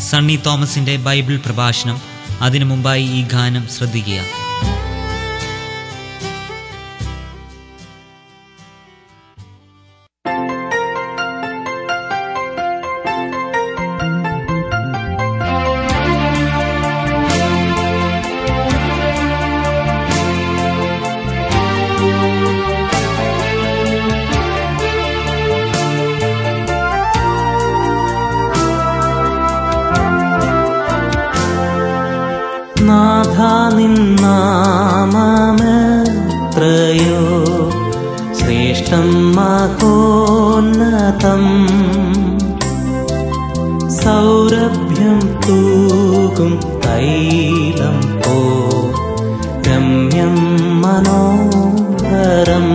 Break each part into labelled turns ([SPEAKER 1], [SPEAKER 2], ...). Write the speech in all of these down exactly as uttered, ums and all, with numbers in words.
[SPEAKER 1] സണ്ണി തോമസിന്റെ ബൈബിൾ പ്രഭാഷണം. അതിനു മുമ്പായി ഈ ഗാനം ശ്രദ്ധിക്കുക.
[SPEAKER 2] നാഥാ നിന്നാമമെത്രയോ ശ്രേഷ്ഠം മഹോന്നതം, സൗരഭ്യം തൂകും തൈലം പോ രമ്യം മനോഹരം.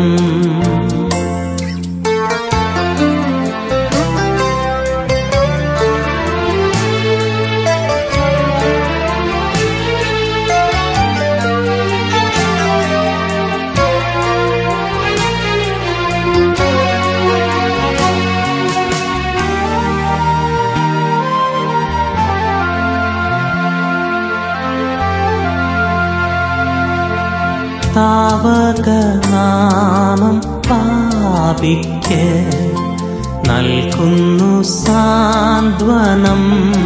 [SPEAKER 2] താവകനാമം പാപിക്ക് നൽകുന്നു സാന്ത്വനം,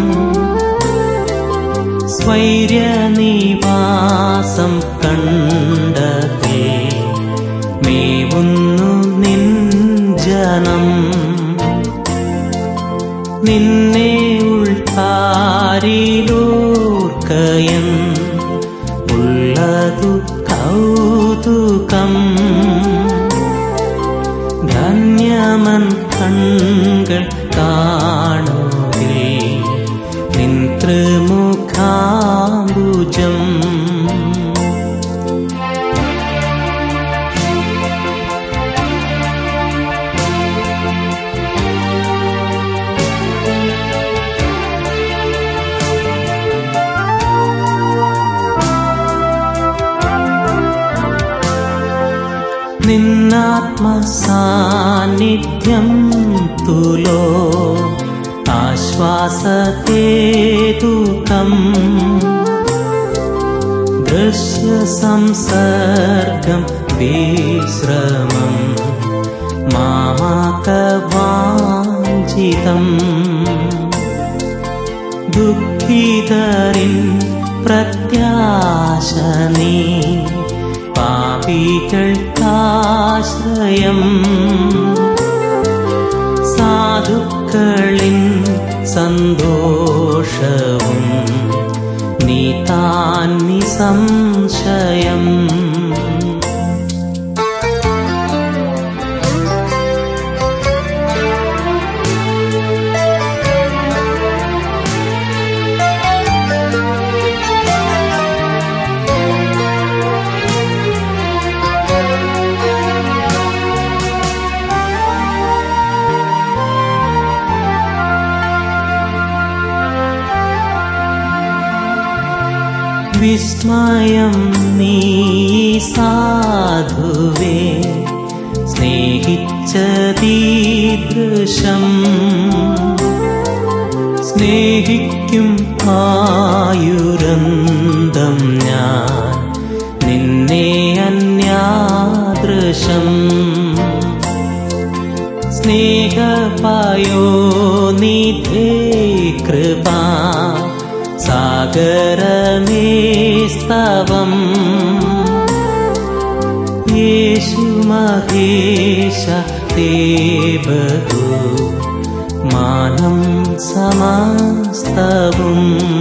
[SPEAKER 2] സ്വൈര്യനിവാസം കണ്ടതിൽ മേവുന്നു നിൻ ജനം. നിന്നെ ഉൾത്താരിലൂർക്കയൻ ഉള്ളതു കൗതുകം, ധന്യമൻ കൺകൾ കാണുകിൽ നിൻ തൃമുഖാംബുജം. നിന്നാത്മസാന്നിധ്യം തുലോ ആശ്വാസഹേതുകം, ദൃശ്യസംസർഗം വിശ്രമം മാമകവാഞ്ചിതം. ദുഃഖിതരിൻ പ്രത്യാശ നീ, പാപികൾക്കാശ്രയം. സാധുക്കളിൻ സന്തോഷവും നീ താൻ നിസംശയം. വിസ്മയം നീ സാധുവേ സ്നേഹിച്ചതീദൃശം, സ്നേഹിക്കും ആയുരന്തം ഞാൻ നിന്നെ അന്യാദൃശം. സ്നേഹപായോനിധേ കൃപാ സാഗരമേസ്തവം, യേശു മഹേശ ദേവഗു മാനം സമസ്തവും.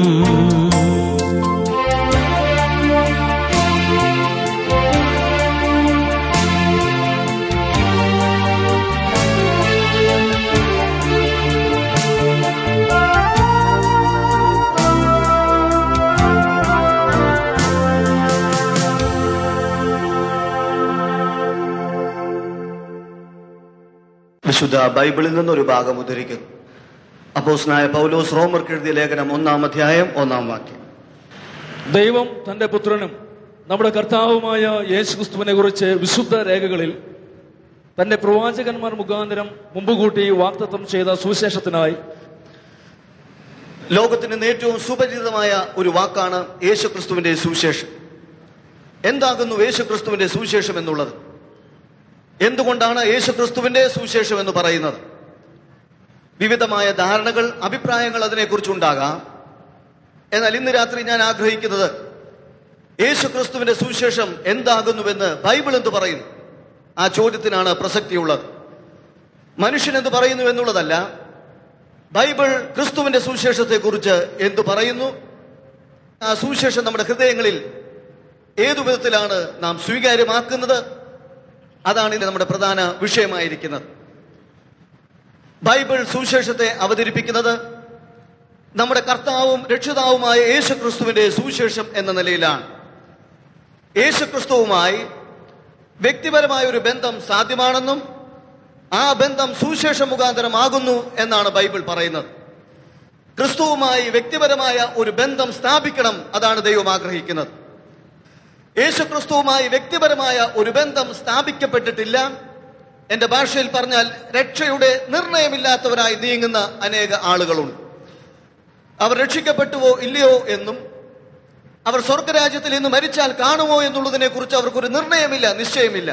[SPEAKER 3] വിശുദ്ധ ബൈബിളിൽ നിന്നൊരു ഭാഗം ഉദ്ധരിക്കുന്നു. അപ്പോസ്തലനായ പൗലോസ് റോമർക്ക് എഴുതിയ ലേഖനം ഒന്നാം അധ്യായം ഒന്നാം വാക്യം.
[SPEAKER 4] ദൈവം തന്റെ പുത്രനും നമ്മുടെ കർത്താവുമായ യേശുക്രിസ്തുവിനെ കുറിച്ച് വിശുദ്ധ രേഖകളിൽ തന്റെ പ്രവാചകന്മാർ മുഖാന്തരം മുമ്പുകൂട്ടി വാഗ്ദത്തം ചെയ്ത സുവിശേഷത്തിനായി
[SPEAKER 3] ലോകത്തിന് ഇന്ന് ഏറ്റവും സുപരിചിതമായ ഒരു വാക്കാണ് യേശുക്രിസ്തുവിന്റെ സുവിശേഷം. എന്താകുന്നു യേശുക്രിസ്തുവിന്റെ സുവിശേഷം എന്നുള്ളത്? എന്തുകൊണ്ടാണ് യേശുക്രിസ്തുവിന്റെ സുവിശേഷം എന്ന് പറയുന്നത്? വിവിധമായ ധാരണകൾ, അഭിപ്രായങ്ങൾ അതിനെക്കുറിച്ചുണ്ടാകാം. എന്നാൽ ഇന്ന് രാത്രി ഞാൻ ആഗ്രഹിക്കുന്നത് യേശുക്രിസ്തുവിന്റെ സുവിശേഷം എന്താകുന്നുവെന്ന് ബൈബിൾ എന്ത് പറയുന്നു, ആ ചോദ്യത്തിനാണ് പ്രസക്തിയുള്ളത്. മനുഷ്യൻ എന്ത് പറയുന്നു എന്നുള്ളതല്ല, ബൈബിൾ ക്രിസ്തുവിന്റെ സുവിശേഷത്തെ കുറിച്ച് എന്തു പറയുന്നു, ആ സുവിശേഷം നമ്മുടെ ഹൃദയങ്ങളിൽ ഏതു വിധത്തിലാണ് നാം സ്വീകാര്യമാക്കുന്നത്, അതാണ് ഇന്ന് നമ്മുടെ പ്രധാന വിഷയമായിരിക്കുന്നത്. ബൈബിൾ സുവിശേഷത്തെ അവതരിപ്പിക്കുന്നത് നമ്മുടെ കർത്താവും രക്ഷിതാവുമായ യേശുക്രിസ്തുവിന്റെ സുവിശേഷം എന്ന നിലയിലാണ്. യേശുക്രിസ്തുവുമായി വ്യക്തിപരമായ ഒരു ബന്ധം സാധ്യമാണെന്നും ആ ബന്ധം സുവിശേഷം മുഖാന്തരമാകുന്നു എന്നാണ് ബൈബിൾ പറയുന്നത്. ക്രിസ്തുവുമായി വ്യക്തിപരമായ ഒരു ബന്ധം സ്ഥാപിക്കണം, അതാണ് ദൈവം ആഗ്രഹിക്കുന്നത്. യേശുക്രിസ്തുവുമായി വ്യക്തിപരമായ ഒരു ബന്ധം സ്ഥാപിക്കപ്പെട്ടിട്ടില്ല. എന്റെ ഭാഷയിൽ പറഞ്ഞാൽ രക്ഷയുടെ നിർണയമില്ലാത്തവരായി നീങ്ങുന്ന അനേക ആളുകളുണ്ട്. അവർ രക്ഷിക്കപ്പെട്ടുവോ ഇല്ലയോ എന്നും അവർ സ്വർഗരാജ്യത്തിൽ ഇന്ന് മരിച്ചാൽ കാണുമോ എന്നുള്ളതിനെ കുറിച്ച് അവർക്കൊരു നിർണയമില്ല, നിശ്ചയമില്ല.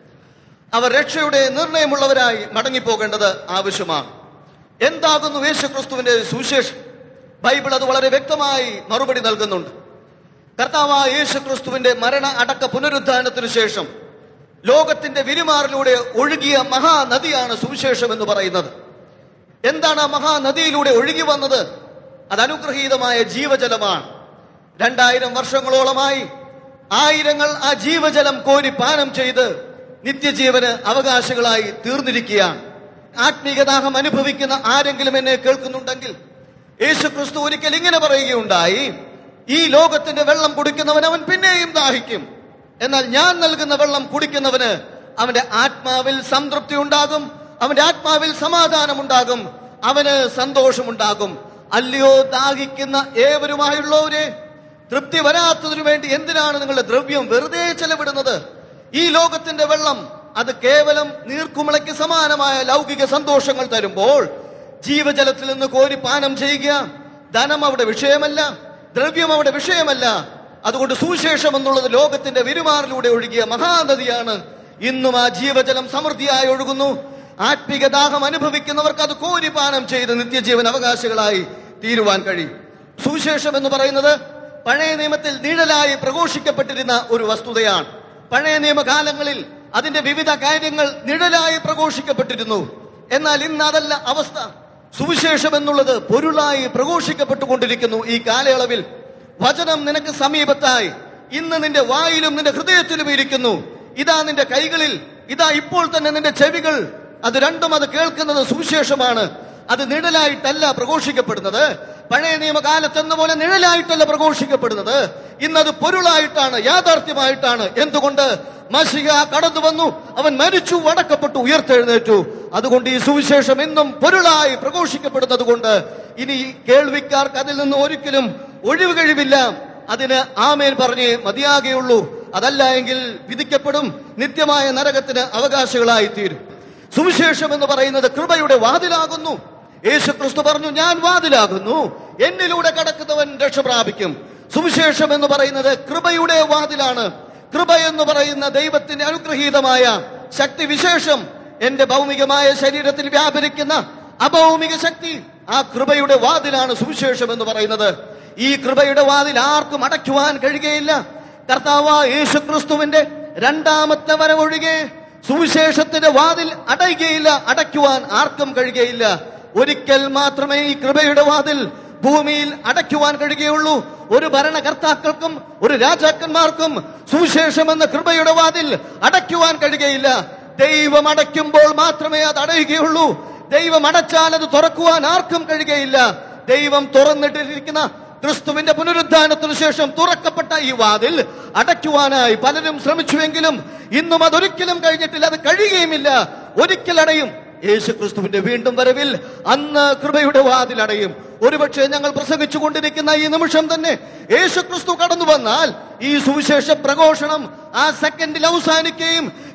[SPEAKER 3] അവർ രക്ഷയുടെ നിർണയമുള്ളവരായി മടങ്ങിപ്പോകേണ്ടത് ആവശ്യമാണ്. എന്താകുന്നു യേശുക്രിസ്തുവിന്റെ സുവിശേഷം? ബൈബിൾ അത് വളരെ വ്യക്തമായി മറുപടി നൽകുന്നുണ്ട്. കർത്താവായ യേശുക്രിസ്തുവിന്റെ മരണ അടക്ക പുനരുദ്ധാനത്തിനു ശേഷം ലോകത്തിന്റെ വിരിമാറിലൂടെ ഒഴുകിയ മഹാനദിയാണ് സുവിശേഷം എന്ന് പറയുന്നത്. എന്താണ് ആ മഹാനദിയിലൂടെ ഒഴുകി വന്നത്? അത് അനുഗ്രഹീതമായ ജീവജലമാണ്. രണ്ടായിരം വർഷങ്ങളോളമായി ആയിരങ്ങൾ ആ ജീവജലം കോരി പാനം ചെയ്ത് നിത്യജീവന് അവകാശികളായി തീർന്നിരിക്കുകയാണ്. ആത്മീയദാഹം അനുഭവിക്കുന്ന ആരെങ്കിലും എന്നെ കേൾക്കുന്നുണ്ടെങ്കിൽ, യേശുക്രിസ്തു ഒരിക്കൽ ഇങ്ങനെ പറയുകയുണ്ടായി, ഈ ലോകത്തിന്റെ വെള്ളം കുടിക്കുന്നവൻ അവൻ പിന്നെയും ദാഹിക്കും, എന്നാൽ ഞാൻ നൽകുന്ന വെള്ളം കുടിക്കുന്നവന് അവന്റെ ആത്മാവിൽ സംതൃപ്തി ഉണ്ടാകും, അവന്റെ ആത്മാവിൽ സമാധാനം ഉണ്ടാകും, അവന് സന്തോഷമുണ്ടാകും. അല്ലയോ ദാഹിക്കുന്ന ഏവരുമായുള്ളവരെ, തൃപ്തി വരാത്തതിനു വേണ്ടി എന്തിനാണ് നിങ്ങളുടെ ദ്രവ്യം വെറുതെ ചെലവിടുന്നത്? ഈ ലോകത്തിന്റെ വെള്ളം അത് കേവലം നീർക്കുമിളയ്ക്ക് സമാനമായ ലൗകിക സന്തോഷങ്ങൾ തരുമ്പോൾ ജീവജലത്തിൽ നിന്ന് കോരി പാനം ചെയ്യുക, ധനം അവിടെ വിഷയമല്ല, ദ്രവ്യം അവിടെ വിഷയമല്ല. അതുകൊണ്ട് സുവിശേഷം എന്നുള്ളത് ലോകത്തിന്റെ വിരുമാറിലൂടെ ഒഴുകിയ മഹാനദിയാണ്. ഇന്നും ആ ജീവജലം സമൃദ്ധിയായി ഒഴുകുന്നു. ആത്മീക ദാഹം അനുഭവിക്കുന്നവർക്ക് അത് കോരി പാനം ചെയ്ത് നിത്യജീവൻ അവകാശികളായി തീരുവാൻ കഴിയും. സുവിശേഷം എന്ന് പറയുന്നത് പഴയ നിയമത്തിൽ നിഴലായി പ്രഘോഷിക്കപ്പെട്ടിരുന്ന ഒരു വസ്തുതയാണ്. പഴയ നിയമകാലങ്ങളിൽ അതിന്റെ വിവിധ കാര്യങ്ങൾ നിഴലായി പ്രഘോഷിക്കപ്പെട്ടിരുന്നു. എന്നാൽ ഇന്ന് അതല്ല അവസ്ഥ. സുവിശേഷം എന്നുള്ളത് പൊരുളായി പ്രഘോഷിക്കപ്പെട്ടുകൊണ്ടിരിക്കുന്നു. ഈ കാലയളവിൽ വചനം നിനക്ക് സമീപത്തായി, ഇന്ന് നിന്റെ വായിലും നിന്റെ ഹൃദയത്തിലും ഇരിക്കുന്നു. ഇതാ നിന്റെ കൈകളിൽ, ഇതാ ഇപ്പോൾ തന്നെ നിന്റെ ചെവികൾ, അത് രണ്ടും അത് കേൾക്കുന്നത് സുവിശേഷമാണ്. അത് നിഴലായിട്ടല്ല പ്രഘോഷിക്കപ്പെടുന്നത്. പഴയ നിയമകാലത്തെന്ന പോലെ നിഴലായിട്ടല്ല പ്രഘോഷിക്കപ്പെടുന്നത്. ഇന്നത് പൊരുളായിട്ടാണ്, യാഥാർത്ഥ്യമായിട്ടാണ്. എന്തുകൊണ്ട്? മശിഹ കടന്നു വന്നു, അവൻ മരിച്ചു, അടക്കപ്പെട്ടു, ഉയർത്തെഴുന്നേറ്റു. അതുകൊണ്ട് ഈ സുവിശേഷം ഇന്നും പൊരുളായി പ്രഘോഷിക്കപ്പെടുന്നത് കൊണ്ട് ഇനി കേൾവിക്കാർക്ക് അതിൽ നിന്ന് ഒരിക്കലും ഒഴിവ് കഴിവില്ല. അതിന് ആമേൻ പറഞ്ഞേ മതിയാകെയുള്ളൂ. അതല്ല എങ്കിൽ വിധിക്കപ്പെടും, നിത്യമായ നരകത്തിന് അവകാശികളായി തീരും. സുവിശേഷം എന്ന് പറയുന്നത് കൃപയുടെ വാതിലാകുന്നു. യേശുക്രിസ്തു പറഞ്ഞു, ഞാൻ വാതിലാകുന്നു, എന്നിലൂടെ കടക്കുന്നവൻ രക്ഷ പ്രാപിക്കും. സുവിശേഷം എന്ന് പറയുന്നത് കൃപയുടെ വാതിലാണ്. കൃപ എന്ന് പറയുന്ന ദൈവത്തിന്റെ അനുഗ്രഹീതമായ ശക്തി വിശേഷം എന്റെ ഭൗമികമായ ശരീരത്തിൽ വ്യാപരിക്കുന്ന അഭൗമിക ശക്തി, ആ കൃപയുടെ വാതിലാണ് സുവിശേഷം എന്ന് പറയുന്നത്. ഈ കൃപയുടെ വാതിൽ ആർക്കും അടയ്ക്കുവാൻ കഴിയുകയില്ല. കർത്താവായ യേശുക്രിസ്തുവിന്റെ രണ്ടാമത്തെ വരവൊഴികെ സുവിശേഷത്തിന്റെ വാതിൽ അടയ്ക്കുകയില്ല, അടയ്ക്കുവാൻ ആർക്കും കഴിയുകയില്ല. ഒരിക്കൽ മാത്രമേ ഈ കൃപയുടെ വാതിൽ ഭൂമിയിൽ അടയ്ക്കുവാൻ കഴിയുകയുള്ളൂ. ഒരു ഭരണകർത്താക്കൾക്കും ഒരു രാജാക്കന്മാർക്കും സുവിശേഷം എന്ന കൃപയുടെ വാതിൽ അടയ്ക്കുവാൻ കഴിയുകയില്ല. ദൈവം അടയ്ക്കുമ്പോൾ മാത്രമേ അത് അടയുകയുള്ളൂ. ദൈവം അടച്ചാൽ അത് തുറക്കുവാൻ ആർക്കും കഴിയുകയില്ല. ദൈവം തുറന്നിട്ടിരിക്കുന്ന ക്രിസ്തുവിന്റെ പുനരുദ്ധാനത്തിനു ശേഷം തുറക്കപ്പെട്ട ഈ വാതിൽ അടയ്ക്കുവാനായി പലരും ശ്രമിച്ചുവെങ്കിലും ഇന്നും അതൊരിക്കലും കഴിഞ്ഞിട്ടില്ല, അത് കഴിയുകയുമില്ല. ഒരിക്കൽ അടയും. യേശു ക്രിസ്തുവിന്റെ വീണ്ടും വരവിൽ അന്ന് കൃപയുടെ വാതിൽ അടയും. ഒരുപക്ഷെ ഞങ്ങൾ പ്രസംഗിച്ചു കൊണ്ടിരിക്കുന്ന ഈ നിമിഷം തന്നെ യേശു ക്രിസ്തു കടന്നു വന്നാൽ ഈ സുവിശേഷ പ്രഘോഷണം ആ സെക്കൻഡിൽ അവസാനിക്കുകയും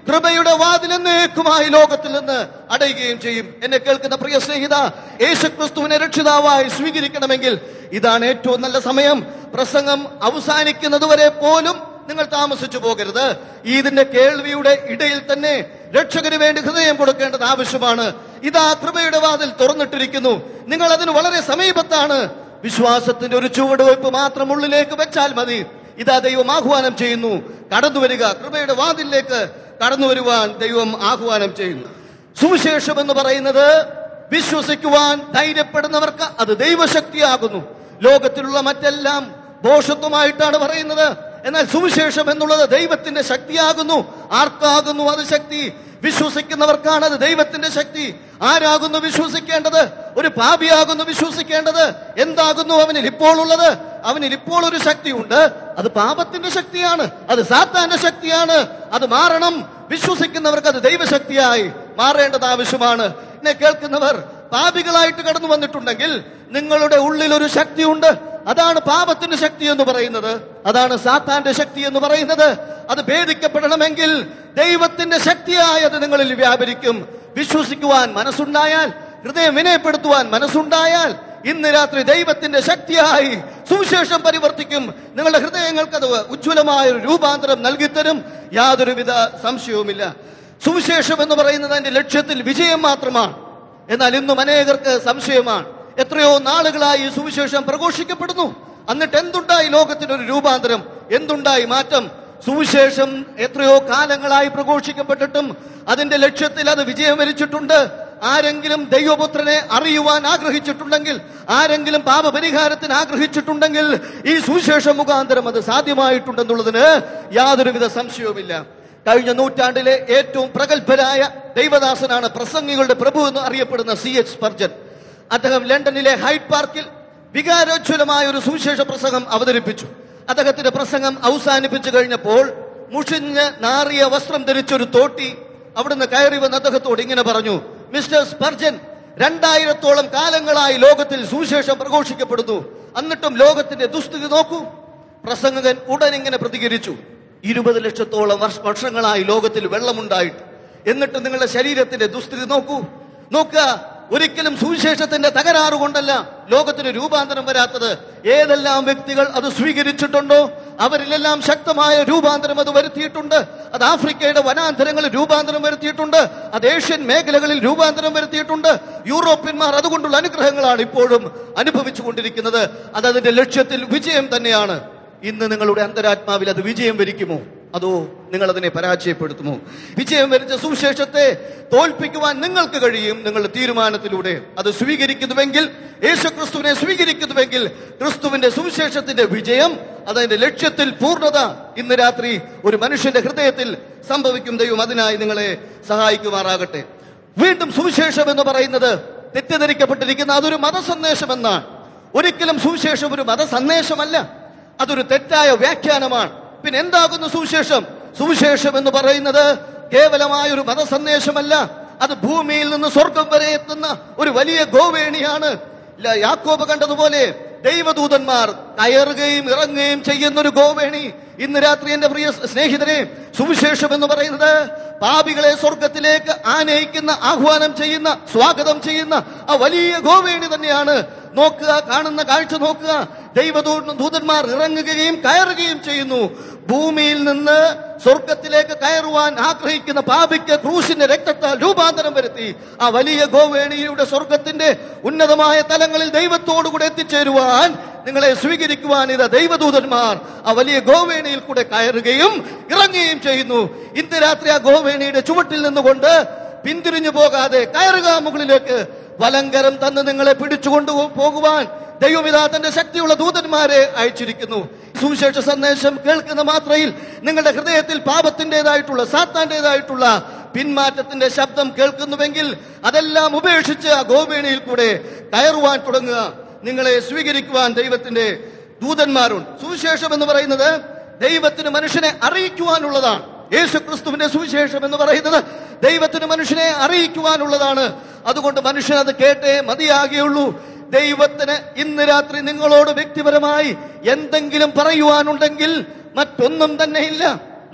[SPEAKER 3] കൃപയുടെ വാതിൽ എന്നേക്കുമായി ലോകത്തിൽ നിന്ന് അടയുകയും ചെയ്യും. എന്നെ കേൾക്കുന്ന പ്രിയ സ്നേഹിത, യേശുക്രിസ്തുവിനെ രക്ഷിതാവായി സ്വീകരിക്കണമെങ്കിൽ ഇതാണ് ഏറ്റവും നല്ല സമയം. പ്രസംഗം അവസാനിക്കുന്നത് വരെ പോലും നിങ്ങൾ താമസിച്ചു പോകരുത്. ഇതിന്റെ കേൾവിയുടെ ഇടയിൽ തന്നെ രക്ഷകന് വേണ്ടി ഹൃദയം കൊടുക്കേണ്ടത് ആവശ്യമാണ്. ഇതാ കൃപയുടെ വാതിൽ തുറന്നിട്ടിരിക്കുന്നു. നിങ്ങൾ അതിന് വളരെ സമീപത്താണ്. വിശ്വാസത്തിന്റെ ഒരു ചുവടുവയ്പ് മാത്രം ഉള്ളിലേക്ക് വെച്ചാൽ മതി. ഇതാ ദൈവം ആഹ്വാനം ചെയ്യുന്നു, കടന്നു വരിക. കൃപയുടെ വാതിലിലേക്ക് കടന്നു വരുവാൻ ദൈവം ആഹ്വാനം ചെയ്യുന്നു. സുവിശേഷം എന്ന് പറയുന്നത് വിശ്വസിക്കുവാൻ ധൈര്യപ്പെടുന്നവർക്ക് അത് ദൈവശക്തിയാകുന്നു. ലോകത്തിലുള്ള മറ്റെല്ലാം ദോഷത്വമായിട്ടാണ് പറയുന്നത്. എന്നാൽ സുവിശേഷം എന്നുള്ളത് ദൈവത്തിന്റെ ശക്തിയാകുന്നു. ആർക്കാകുന്നു അത് ശക്തി? വിശ്വസിക്കുന്നവർക്കാണ് അത് ദൈവത്തിന്റെ ശക്തി. ആരാകുന്നു വിശ്വസിക്കേണ്ടത്? ഒരു പാപിയാകുന്നു വിശ്വസിക്കേണ്ടത്. എന്താകുന്നു അവനിൽ ഇപ്പോൾ ഉള്ളത്? അവനിൽ ഇപ്പോൾ ഒരു ശക്തിയുണ്ട്. അത് പാപത്തിന്റെ ശക്തിയാണ്, അത് സാത്താന്റെ ശക്തിയാണ്. അത് മാറണം. വിശ്വസിക്കുന്നവർക്ക് അത് ദൈവശക്തിയായി മാറേണ്ടത് ആവശ്യമാണ്. എന്നെ കേൾക്കുന്നവർ പാപികളായിട്ട് കടന്നു വന്നിട്ടുണ്ടെങ്കിൽ നിങ്ങളുടെ ഉള്ളിൽ ഒരു ശക്തിയുണ്ട്. അതാണ് പാപത്തിന്റെ ശക്തി എന്ന് പറയുന്നത്. അതാണ് സാത്താന്റെ ശക്തി എന്ന് പറയുന്നത്. അത് ഭേദിക്കപ്പെടണമെങ്കിൽ ദൈവത്തിന്റെ ശക്തിയായത് നിങ്ങളിൽ വ്യാപരിക്കും. വിശ്വസിക്കുവാൻ മനസ്സുണ്ടായാൽ, ഹൃദയം വിനയപ്പെടുത്തുവാൻ മനസ്സുണ്ടായാൽ, ഇന്ന് രാത്രി ദൈവത്തിന്റെ ശക്തിയായി സുവിശേഷം പരിവർത്തിക്കും. നിങ്ങളുടെ ഹൃദയങ്ങൾക്ക് അത് ഉജ്ജ്വലമായ ഒരു രൂപാന്തരം നൽകിത്തരും. യാതൊരുവിധ സംശയവുമില്ല. സുവിശേഷം എന്ന് പറയുന്നത് അതിന്റെ ലക്ഷ്യത്തിൽ വിജയം മാത്രമാണ്. എന്നാൽ ഇന്നും അനേകർക്ക് സംശയമാണ്. എത്രയോ നാളുകളായി ഈ സുവിശേഷം പ്രഘോഷിക്കപ്പെടുന്നു. എന്നിട്ട് എന്തുണ്ടായി ലോകത്തിനൊരു രൂപാന്തരം? എന്തുണ്ടായി മാറ്റം? സുവിശേഷം എത്രയോ കാലങ്ങളായി പ്രഘോഷിക്കപ്പെട്ടിട്ടും അതിന്റെ ലക്ഷ്യത്തിൽ അത് വിജയം വരിച്ചിട്ടുണ്ട്. ആരെങ്കിലും ദൈവപുത്രനെ അറിയുവാൻ ആഗ്രഹിച്ചിട്ടുണ്ടെങ്കിൽ, ആരെങ്കിലും പാപപരിഹാരത്തിന് ആഗ്രഹിച്ചിട്ടുണ്ടെങ്കിൽ ഈ സുവിശേഷം മുഖാന്തരം അത് സാധ്യമായിട്ടുണ്ടെന്നുള്ളതിന് യാതൊരുവിധ സംശയവുമില്ല. കഴിഞ്ഞ നൂറ്റാണ്ടിലെ ഏറ്റവും പ്രഗത്ഭരായ ദൈവദാസനാണ് പ്രസംഗികളുടെ പ്രഭു എന്ന് അറിയപ്പെടുന്ന സി എച്ച് സ്പർജൻ. അദ്ദേഹം ലണ്ടനിലെ ഹൈഡ് പാർക്കിൽ വികാരോജ്വലമായ ഒരു സുവിശേഷ പ്രസംഗം അവതരിപ്പിച്ചു. അദ്ദേഹത്തിന്റെ പ്രസംഗം അവസാനിപ്പിച്ചു കഴിഞ്ഞപ്പോൾ മുഷിഞ്ഞ് നാറിയ വസ്ത്രം ധരിച്ചൊരു തോട്ടി അവിടുന്ന് കയറി വന്ന് അദ്ദേഹത്തോട് ഇങ്ങനെ പറഞ്ഞു, മിസ്റ്റർ സ്പർജൻ, രണ്ടായിരത്തോളം കാലങ്ങളായി ലോകത്തിൽ സുവിശേഷം പ്രഘോഷിക്കപ്പെടുന്നു, എന്നിട്ടും ലോകത്തിന്റെ ദുസ്ഥിതി നോക്കൂ. പ്രസംഗകൻ ഉടൻ ഇങ്ങനെ പ്രതികരിച്ചു, ഇരുപത് ലക്ഷത്തോളം വർഷങ്ങളായി ലോകത്തിൽ വെള്ളമുണ്ടായിട്ട്, എന്നിട്ട് നിങ്ങളുടെ ശരീരത്തിന്റെ ദുസ്ഥിതി നോക്കൂ. നോക്കുക, ഒരിക്കലും സുവിശേഷത്തിന്റെ തകരാറ് കൊണ്ടല്ല ലോകത്തിന് രൂപാന്തരം വരാത്തത്. ഏതെല്ലാം വ്യക്തികൾ അത് സ്വീകരിച്ചിട്ടുണ്ടോ അവരിലെല്ലാം ശക്തമായ രൂപാന്തരം അത് വരുത്തിയിട്ടുണ്ട്. അത് ആഫ്രിക്കയുടെ വനാന്തരങ്ങളിൽ രൂപാന്തരം വരുത്തിയിട്ടുണ്ട്. അത് ഏഷ്യൻ മേഖലകളിൽ രൂപാന്തരം വരുത്തിയിട്ടുണ്ട്. യൂറോപ്യന്മാർ അതുകൊണ്ടുള്ള അനുഗ്രഹങ്ങളാണ് ഇപ്പോഴും അനുഭവിച്ചു കൊണ്ടിരിക്കുന്നത്. അത് അതിന്റെ ലക്ഷ്യത്തിൽ വിജയം തന്നെയാണ്. ഇന്ന് നിങ്ങളുടെ അന്തരാത്മാവിൽ അത് വിജയം വരിക്കുമോ, അതോ നിങ്ങൾ അതിനെ പരാജയപ്പെടുത്തുമോ? വിജയം വരിച്ച സുവിശേഷത്തെ തോൽപ്പിക്കുവാൻ നിങ്ങൾക്ക് കഴിയും നിങ്ങളുടെ തീരുമാനത്തിലൂടെ. അത് സ്വീകരിക്കുന്നുവെങ്കിൽ, യേശുക്രിസ്തുവിനെ സ്വീകരിക്കുന്നുവെങ്കിൽ, ക്രിസ്തുവിന്റെ സുവിശേഷത്തിന്റെ വിജയം, അതതിന്റെ ലക്ഷ്യത്തിൽ പൂർണ്ണത ഇന്ന് രാത്രി ഒരു മനുഷ്യന്റെ ഹൃദയത്തിൽ സംഭവിക്കും. ദൈവം അതിനായി നിങ്ങളെ സഹായിക്കുമാറാകട്ടെ. വീണ്ടും സുവിശേഷം എന്ന് പറയുന്നത് തെറ്റിദ്ധരിക്കപ്പെട്ടിരിക്കുന്ന അതൊരു മതസന്ദേശമെന്നാണ്. ഒരിക്കലും സുവിശേഷം ഒരു മതസന്ദേശമല്ല, അതൊരു തെറ്റായ വ്യാഖ്യാനമാണ്. പിന്നെ എന്താകുന്നു സുവിശേഷം? സുവിശേഷം എന്ന് പറയുന്നത് കേവലമായ ഒരു മതസന്ദേശമല്ല, അത് ഭൂമിയിൽ നിന്ന് സ്വർഗം വരെ എത്തുന്ന ഒരു വലിയ ഗോവേണിയാണ്. യാക്കോബ് കണ്ടതുപോലെ ദൈവദൂതന്മാർ കയറുകയും ഇറങ്ങുകയും ചെയ്യുന്ന ഒരു ഗോവേണി. ഇന്ന് രാത്രി എന്റെ പ്രിയ സ്നേഹിതരെ, സുവിശേഷം എന്ന് പറയുന്നത് പാപികളെ സ്വർഗത്തിലേക്ക് ആനയിക്കുന്ന, ആഹ്വാനം ചെയ്യുന്ന, സ്വാഗതം ചെയ്യുന്ന ആ വലിയ ഗോവേണി തന്നെയാണ്. നോക്കുക, കാണുന്ന കാഴ്ച നോക്കുക. ദൈവദൂതന്മാർ ഇറങ്ങുകയും കയറുകയും ചെയ്യുന്നു. ഭൂമിയിൽ നിന്ന് സ്വർഗത്തിലേക്ക് കയറുവാൻ ആഗ്രഹിക്കുന്ന പാപിക്ക് ക്രൂശിന്റെ രക്തത്താൽ രൂപാന്തരം വരുത്തി ആ വലിയ ഗോവേണിയുടെ സ്വർഗത്തിന്റെ ഉന്നതമായ തലങ്ങളിൽ ദൈവത്തോടുകൂടെ എത്തിച്ചേരുവാൻ, നിങ്ങളെ സ്വീകരിക്കുവാൻ ഇത് ദൈവദൂതന്മാർ ആ വലിയ ഗോവേണിയിൽ കൂടെ കയറുകയും ഇറങ്ങുകയും ചെയ്യുന്നു. ഇന്ന് രാത്രി ആ ഗോവേണിയുടെ ചുവട്ടിൽ നിന്നുകൊണ്ട് പിന്തിരിഞ്ഞു പോകാതെ കയറുക മുകളിലേക്ക്. വലങ്കരം തന്ന് നിങ്ങളെ പിടിച്ചുകൊണ്ടു പോകുവാൻ ദൈവപിതാ തന്റെ ശക്തിയുള്ള ദൂതന്മാരെ അയച്ചിരിക്കുന്നു. സുവിശേഷ സന്ദേശം കേൾക്കുന്ന മാത്രയിൽ നിങ്ങളുടെ ഹൃദയത്തിൽ പാപത്തിൻ്റെതായിട്ടുള്ള, സാത്താന്റേതായിട്ടുള്ള പിന്മാറ്റത്തിന്റെ ശബ്ദം കേൾക്കുന്നുവെങ്കിൽ അതെല്ലാം ഉപേക്ഷിച്ച് ആ ഗോവേണിയിൽ കൂടെ കയറുവാൻ തുടങ്ങുക. നിങ്ങളെ സ്വീകരിക്കുവാൻ ദൈവത്തിന്റെ ദൂതന്മാരുണ്ട്. സുവിശേഷം എന്ന് പറയുന്നത് ദൈവത്തിന് മനുഷ്യനെ അറിയിക്കുവാനുള്ളതാണ്. യേശുക്രിസ്തുവിന്റെ സുവിശേഷം എന്ന് പറയുന്നത് ദൈവത്തിന് മനുഷ്യനെ അറിയിക്കുവാനുള്ളതാണ്. അതുകൊണ്ട് മനുഷ്യൻ അത് കേട്ടേ മതിയാകുകയുള്ളൂ. ദൈവത്തിന് ഇന്ന് രാത്രി നിങ്ങളോട് വ്യക്തിപരമായി എന്തെങ്കിലും പറയുവാനുണ്ടെങ്കിൽ മറ്റൊന്നും തന്നെ ഇല്ല.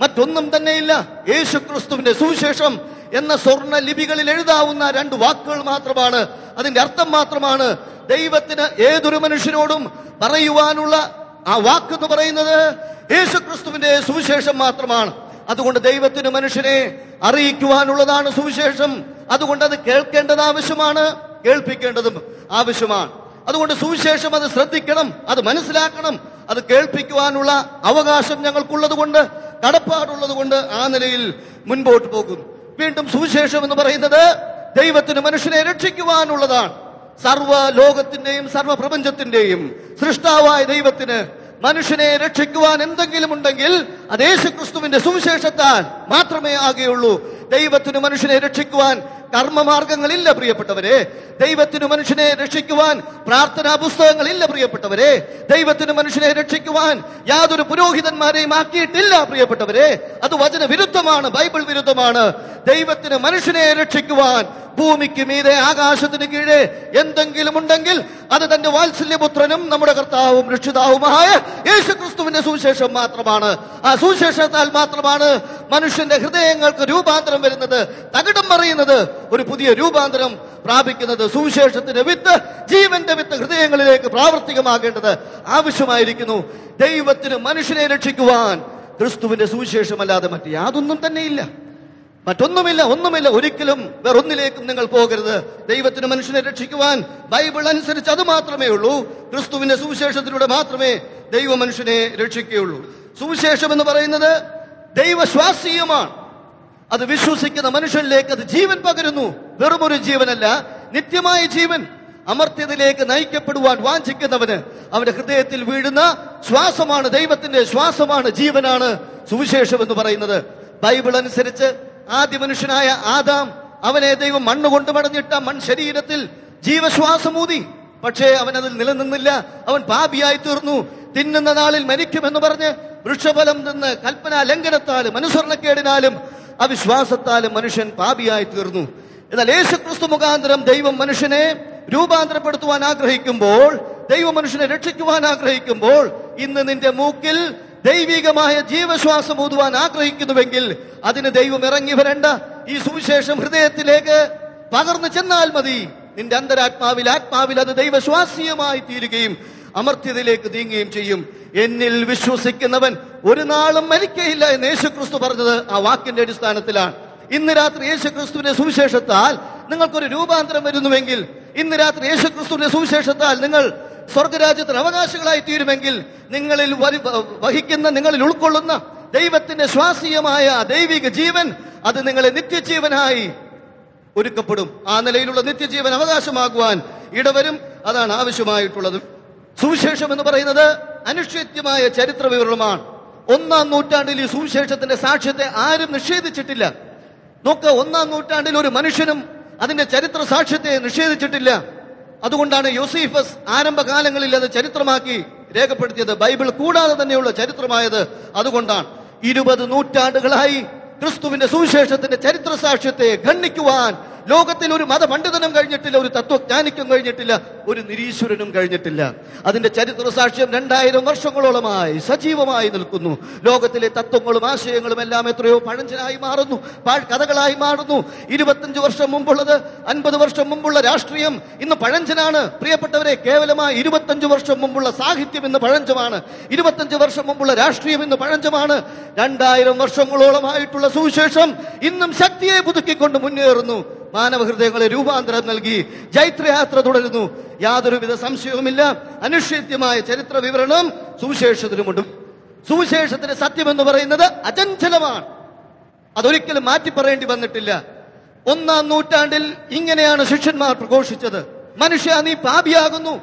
[SPEAKER 3] മറ്റൊന്നും തന്നെയില്ല. യേശു ക്രിസ്തുവിന്റെ സുവിശേഷം എന്ന സ്വർണ്ണ ലിപികളിൽ എഴുതാവുന്ന രണ്ട് വാക്കുകൾ മാത്രമാണ്. അതിന്റെ അർത്ഥം മാത്രമാണ്. ദൈവത്തിന് ഏതൊരു മനുഷ്യനോടും പറയുവാനുള്ള ആ വാക്കെന്ന് പറയുന്നത് യേശു ക്രിസ്തുവിന്റെ സുവിശേഷം മാത്രമാണ്. അതുകൊണ്ട് ദൈവത്തിന് മനുഷ്യനെ അറിയിക്കുവാനുള്ളതാണ് സുവിശേഷം. അതുകൊണ്ട് അത് കേൾക്കേണ്ടത് ആവശ്യമാണ്, കേൾപ്പിക്കേണ്ടതും ആവശ്യമാണ്. അതുകൊണ്ട് സുവിശേഷം അത് ശ്രദ്ധിക്കണം, അത് മനസ്സിലാക്കണം, അത് കേൾപ്പിക്കുവാനുള്ള അവകാശം ഞങ്ങൾക്കുള്ളത് കൊണ്ട്, കടപ്പാടുള്ളത് കൊണ്ട് ആ നിലയിൽ മുൻപോട്ട് പോകുന്നു. വീണ്ടും സുവിശേഷം എന്ന് പറയുന്നത് ദൈവത്തിന് മനുഷ്യനെ രക്ഷിക്കുവാനുള്ളതാണ്. സർവ്വ ലോകത്തിന്റെയും സർവ്വ പ്രപഞ്ചത്തിന്റെയും സൃഷ്ടാവായ ദൈവത്തിന് മനുഷ്യനെ രക്ഷിക്കുവാൻ എന്തെങ്കിലും ഉണ്ടെങ്കിൽ അത് യേശുക്രിസ്തുവിന്റെ സുവിശേഷത്താൽ മാത്രമേ ആകുകയുള്ളൂ. ദൈവത്തിന് മനുഷ്യനെ രക്ഷിക്കുവാൻ കർമ്മമാർഗങ്ങളില്ല പ്രിയപ്പെട്ടവരെ. ദൈവത്തിന് മനുഷ്യനെ രക്ഷിക്കുവാൻ പ്രാർത്ഥനാ പുസ്തകങ്ങളില്ല പ്രിയപ്പെട്ടവരെ. ദൈവത്തിന് മനുഷ്യനെ രക്ഷിക്കുവാൻ യാതൊരു പുരോഹിതന്മാരെയും ആക്കിയിട്ടില്ല പ്രിയപ്പെട്ടവരെ. അത് വചന വിരുദ്ധമാണ്, ബൈബിൾ വിരുദ്ധമാണ്. ദൈവത്തിന് മനുഷ്യനെ രക്ഷിക്കുവാൻ ഭൂമിക്ക് മീതെ ആകാശത്തിന് കീഴെ എന്തെങ്കിലും ഉണ്ടെങ്കിൽ അത് തന്റെ വാത്സല്യപുത്രനും നമ്മുടെ കർത്താവും രക്ഷിതാവുമായ യേശുക്രിസ്തുവിന്റെ സുവിശേഷം മാത്രമാണ്. ആ സുവിശേഷത്താൽ മാത്രമാണ് മനുഷ്യന്റെ ഹൃദയങ്ങൾക്ക് രൂപാന്തരം വരുന്നത്, തകിടം മറിയുന്നത്, ഒരു പുതിയ രൂപാന്തരം പ്രാപിക്കുന്നത്. സുവിശേഷത്തിന്റെ വിത്ത്, ജീവന്റെ വിത്ത് ഹൃദയങ്ങളിലേക്ക് പ്രാവർത്തികമാകേണ്ടത് ആവശ്യമായിരിക്കുന്നു. ദൈവത്തിന് മനുഷ്യനെ രക്ഷിക്കുവാൻ ക്രിസ്തുവിന്റെ സുവിശേഷമല്ലാതെ മറ്റ് യാതൊന്നും തന്നെയില്ല, മറ്റൊന്നുമില്ല, ഒന്നുമില്ല. ഒരിക്കലും വേറൊന്നിലേക്കും നിങ്ങൾ പോകരുത്. ദൈവത്തിന് മനുഷ്യനെ രക്ഷിക്കുവാൻ ബൈബിൾ അനുസരിച്ച് അത് മാത്രമേ ഉള്ളൂ. ക്രിസ്തുവിന്റെ സുവിശേഷത്തിലൂടെ മാത്രമേ ദൈവ മനുഷ്യനെ രക്ഷിക്കുകയുള്ളൂ. സുവിശേഷം എന്ന് പറയുന്നത് ദൈവശ്വാസീയമാണ്. അത് വിശ്വസിക്കുന്ന മനുഷ്യനിലേക്ക് അത് ജീവൻ പകരുന്നു. വെറുമൊരു ജീവനല്ല, നിത്യമായ ജീവൻ. അമർത്യതയിലേക്ക് നയിക്കപ്പെടുവാൻ വാഞ്ചിക്കുന്നവന് അവന്റെ ഹൃദയത്തിൽ വീഴുന്ന ശ്വാസമാണ്, ദൈവത്തിന്റെ ശ്വാസമാണ്, ജീവനാണ് സുവിശേഷം എന്ന് പറയുന്നത്. ബൈബിൾ അനുസരിച്ച് ആദ്യ മനുഷ്യനായ ആദാം, അവനെ ദൈവം മണ്ണുകൊണ്ട് മടഞ്ഞിട്ട മൺ ശരീരത്തിൽ ജീവശ്വാസമൂതി. പക്ഷേ അവൻ അതിൽ നിലനിന്നില്ല, അവൻ പാപിയായി തീർന്നു. തിന്നുന്ന നാളിൽ മരിക്കുമെന്ന് പറഞ്ഞ് വൃക്ഷഫലം നിന്ന് കൽപ്പനാ ലംഘനത്താലും അനുസരണക്കേടിനാലും അവിശ്വാസത്താലും മനുഷ്യൻ പാപിയായി തീർന്നു. എന്നാൽ യേശുക്രിസ്തു മുഖാന്തരം ദൈവം മനുഷ്യനെ രൂപാന്തരപ്പെടുത്തുവാൻ ആഗ്രഹിക്കുമ്പോൾ, ദൈവ മനുഷ്യനെ രക്ഷിക്കുവാൻ ആഗ്രഹിക്കുമ്പോൾ, ഇന്ന് നിന്റെ മൂക്കിൽ ദൈവികമായ ജീവശ്വാസം ഊതുവാൻ ആഗ്രഹിക്കുന്നുവെങ്കിൽ അതിന് ദൈവം ഇറങ്ങി വരണ്ട. ഈ സുവിശേഷം ഹൃദയത്തിലേക്ക് പകർന്നു ചെന്നാൽ മതി. നിന്റെ അന്തരാത്മാവിൽ ആത്മാവിൽ അത് ദൈവശ്വാസീയമായി തീരുകയും അമർത്യതയിലേക്ക് നീങ്ങുകയും ചെയ്യും. എന്നിൽ വിശ്വസിക്കുന്നവൻ ഒരു നാളും മരിക്കയില്ല എന്ന് യേശുക്രിസ്തു പറഞ്ഞത് ആ വാക്കിന്റെ അടിസ്ഥാനത്തിലാണ്. ഇന്ന് രാത്രി യേശുക്രിസ്തുവിന്റെ സുവിശേഷത്താൽ നിങ്ങൾക്കൊരു രൂപാന്തരം വരുന്നുവെങ്കിൽ, ഇന്ന് രാത്രി യേശുക്രിസ്തുവിന്റെ സുവിശേഷത്താൽ നിങ്ങൾ സ്വർഗരാജ്യത്തിന് അവകാശികളായി തീരുമെങ്കിൽ, നിങ്ങളിൽ വഹിക്കുന്ന, നിങ്ങളിൽ ഉൾക്കൊള്ളുന്ന ദൈവത്തിന്റെ ശ്വാസീയമായ ദൈവിക ജീവൻ അത് നിങ്ങളെ നിത്യജീവനായി ഒരുക്കപ്പെടും. ആ നിലയിലുള്ള നിത്യജീവൻ അവകാശമാകുവാൻ ഇടവരും. അതാണ് ആവശ്യമായിട്ടുള്ളത്. സുവിശേഷം എന്ന് പറയുന്നത് അനിശ്ചിത്യമായ ചരിത്ര വിവരണമാണ്. ഒന്നാം നൂറ്റാണ്ടിൽ ഈ സുവിശേഷത്തിന്റെ സാക്ഷ്യത്തെ ആരും നിഷേധിച്ചിട്ടില്ല. നോക്ക്, ഒന്നാം നൂറ്റാണ്ടിൽ ഒരു മനുഷ്യനും അതിന്റെ ചരിത്ര സാക്ഷ്യത്തെ നിഷേധിച്ചിട്ടില്ല. അതുകൊണ്ടാണ് യോസീഫസ് ആരംഭകാലങ്ങളിൽ അത് ചരിത്രമാക്കി രേഖപ്പെടുത്തിയത്. ബൈബിൾ കൂടാതെ തന്നെയുള്ള ചരിത്രമായത് അതുകൊണ്ടാണ്. ഇരുപത് നൂറ്റാണ്ടുകളായി ക്രിസ്തുവിന്റെ സുവിശേഷത്തിന്റെ ചരിത്ര സാക്ഷ്യത്തെ ഖണ്ഡിക്കുവാൻ ലോകത്തിൽ ഒരു മതപണ്ഡിതനും കഴിഞ്ഞിട്ടില്ല, ഒരു തത്വജ്ഞാനിക്കും കഴിഞ്ഞിട്ടില്ല, ഒരു നിരീശ്വരനും കഴിഞ്ഞിട്ടില്ല. അതിന്റെ ചരിത്ര സാക്ഷ്യം രണ്ടായിരം വർഷങ്ങളോളമായി സജീവമായി നിൽക്കുന്നു. ലോകത്തിലെ തത്വങ്ങളും ആശയങ്ങളും എല്ലാം എത്രയോ പഴഞ്ചനായി മാറുന്നു, കഥകളായി മാറുന്നു. ഇരുപത്തഞ്ച് വർഷം മുമ്പുള്ളത്, അൻപത് വർഷം മുമ്പുള്ള രാഷ്ട്രീയം ഇന്ന് പഴഞ്ചനാണ് പ്രിയപ്പെട്ടവരെ. കേവലമായി ഇരുപത്തഞ്ച് വർഷം മുമ്പുള്ള സാഹിത്യം ഇന്ന് പഴഞ്ചമാണ്. ഇരുപത്തഞ്ച് വർഷം മുമ്പുള്ള രാഷ്ട്രീയം ഇന്ന് പഴഞ്ചമാണ്. രണ്ടായിരം വർഷങ്ങളോളമായിട്ടുള്ള സുവിശേഷം ഇന്നും ശക്തിയെ പുതുക്കിക്കൊണ്ട് മുന്നേറുന്നു. മാനവഹൃദയങ്ങളെ രൂപാന്തരം നൽകി ജൈത്രയാത്ര തുടരുന്നു. യാതൊരുവിധ സംശയവുമില്ല, അനിശ്ചിത്യമായ ചരിത്ര വിവരണം സുവിശേഷത്തിനുമുണ്ട്. സുവിശേഷത്തിന്റെ സത്യം എന്ന് പറയുന്നത് അചഞ്ചലമാണ്. അതൊരിക്കലും മാറ്റിപ്പറയേണ്ടി വന്നിട്ടില്ല. ഒന്നാം നൂറ്റാണ്ടിൽ ഇങ്ങനെയാണ് ശിഷ്യന്മാർ പ്രഘോഷിച്ചത്: മനുഷ്യ, നീ പാപിയാകുന്നു.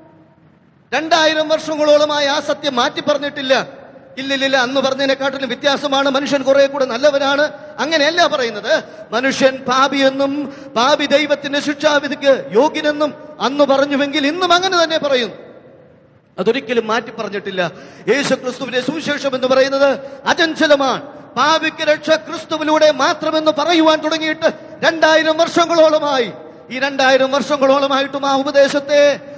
[SPEAKER 3] രണ്ടായിരം വർഷങ്ങളോളമായി ആ സത്യം മാറ്റിപ്പറഞ്ഞിട്ടില്ല. ഇല്ലില്ല, അന്ന് പറഞ്ഞതിനെക്കാട്ടിലും വ്യത്യാസമാണ്. മനുഷ്യൻ കുറെ കൂടെ നല്ലവനാണ്. അങ്ങനെയല്ല പറയുന്നത്. മനുഷ്യൻ പാപിയെന്നും പാപി ദൈവത്തിന്റെ ശിക്ഷാവിധിക്ക് യോഗ്യനെന്നും അന്ന് പറഞ്ഞുവെങ്കിൽ ഇന്നും അങ്ങനെ തന്നെ പറയുന്നു. അതൊരിക്കലും മാറ്റി പറഞ്ഞിട്ടില്ല. യേശു ക്രിസ്തുവിന്റെ സുവിശേഷം എന്ന് പറയുന്നത് അചഞ്ചലമാണ്. പാപിക്ക് രക്ഷ ക്രിസ്തുവിലൂടെ മാത്രമെന്ന് പറയുവാൻ തുടങ്ങിയിട്ട് രണ്ടായിരം വർഷങ്ങളോളമായി. ഈ രണ്ടായിരം വർഷങ്ങളോളമായിട്ടും ആ ഉപദേശത്തെ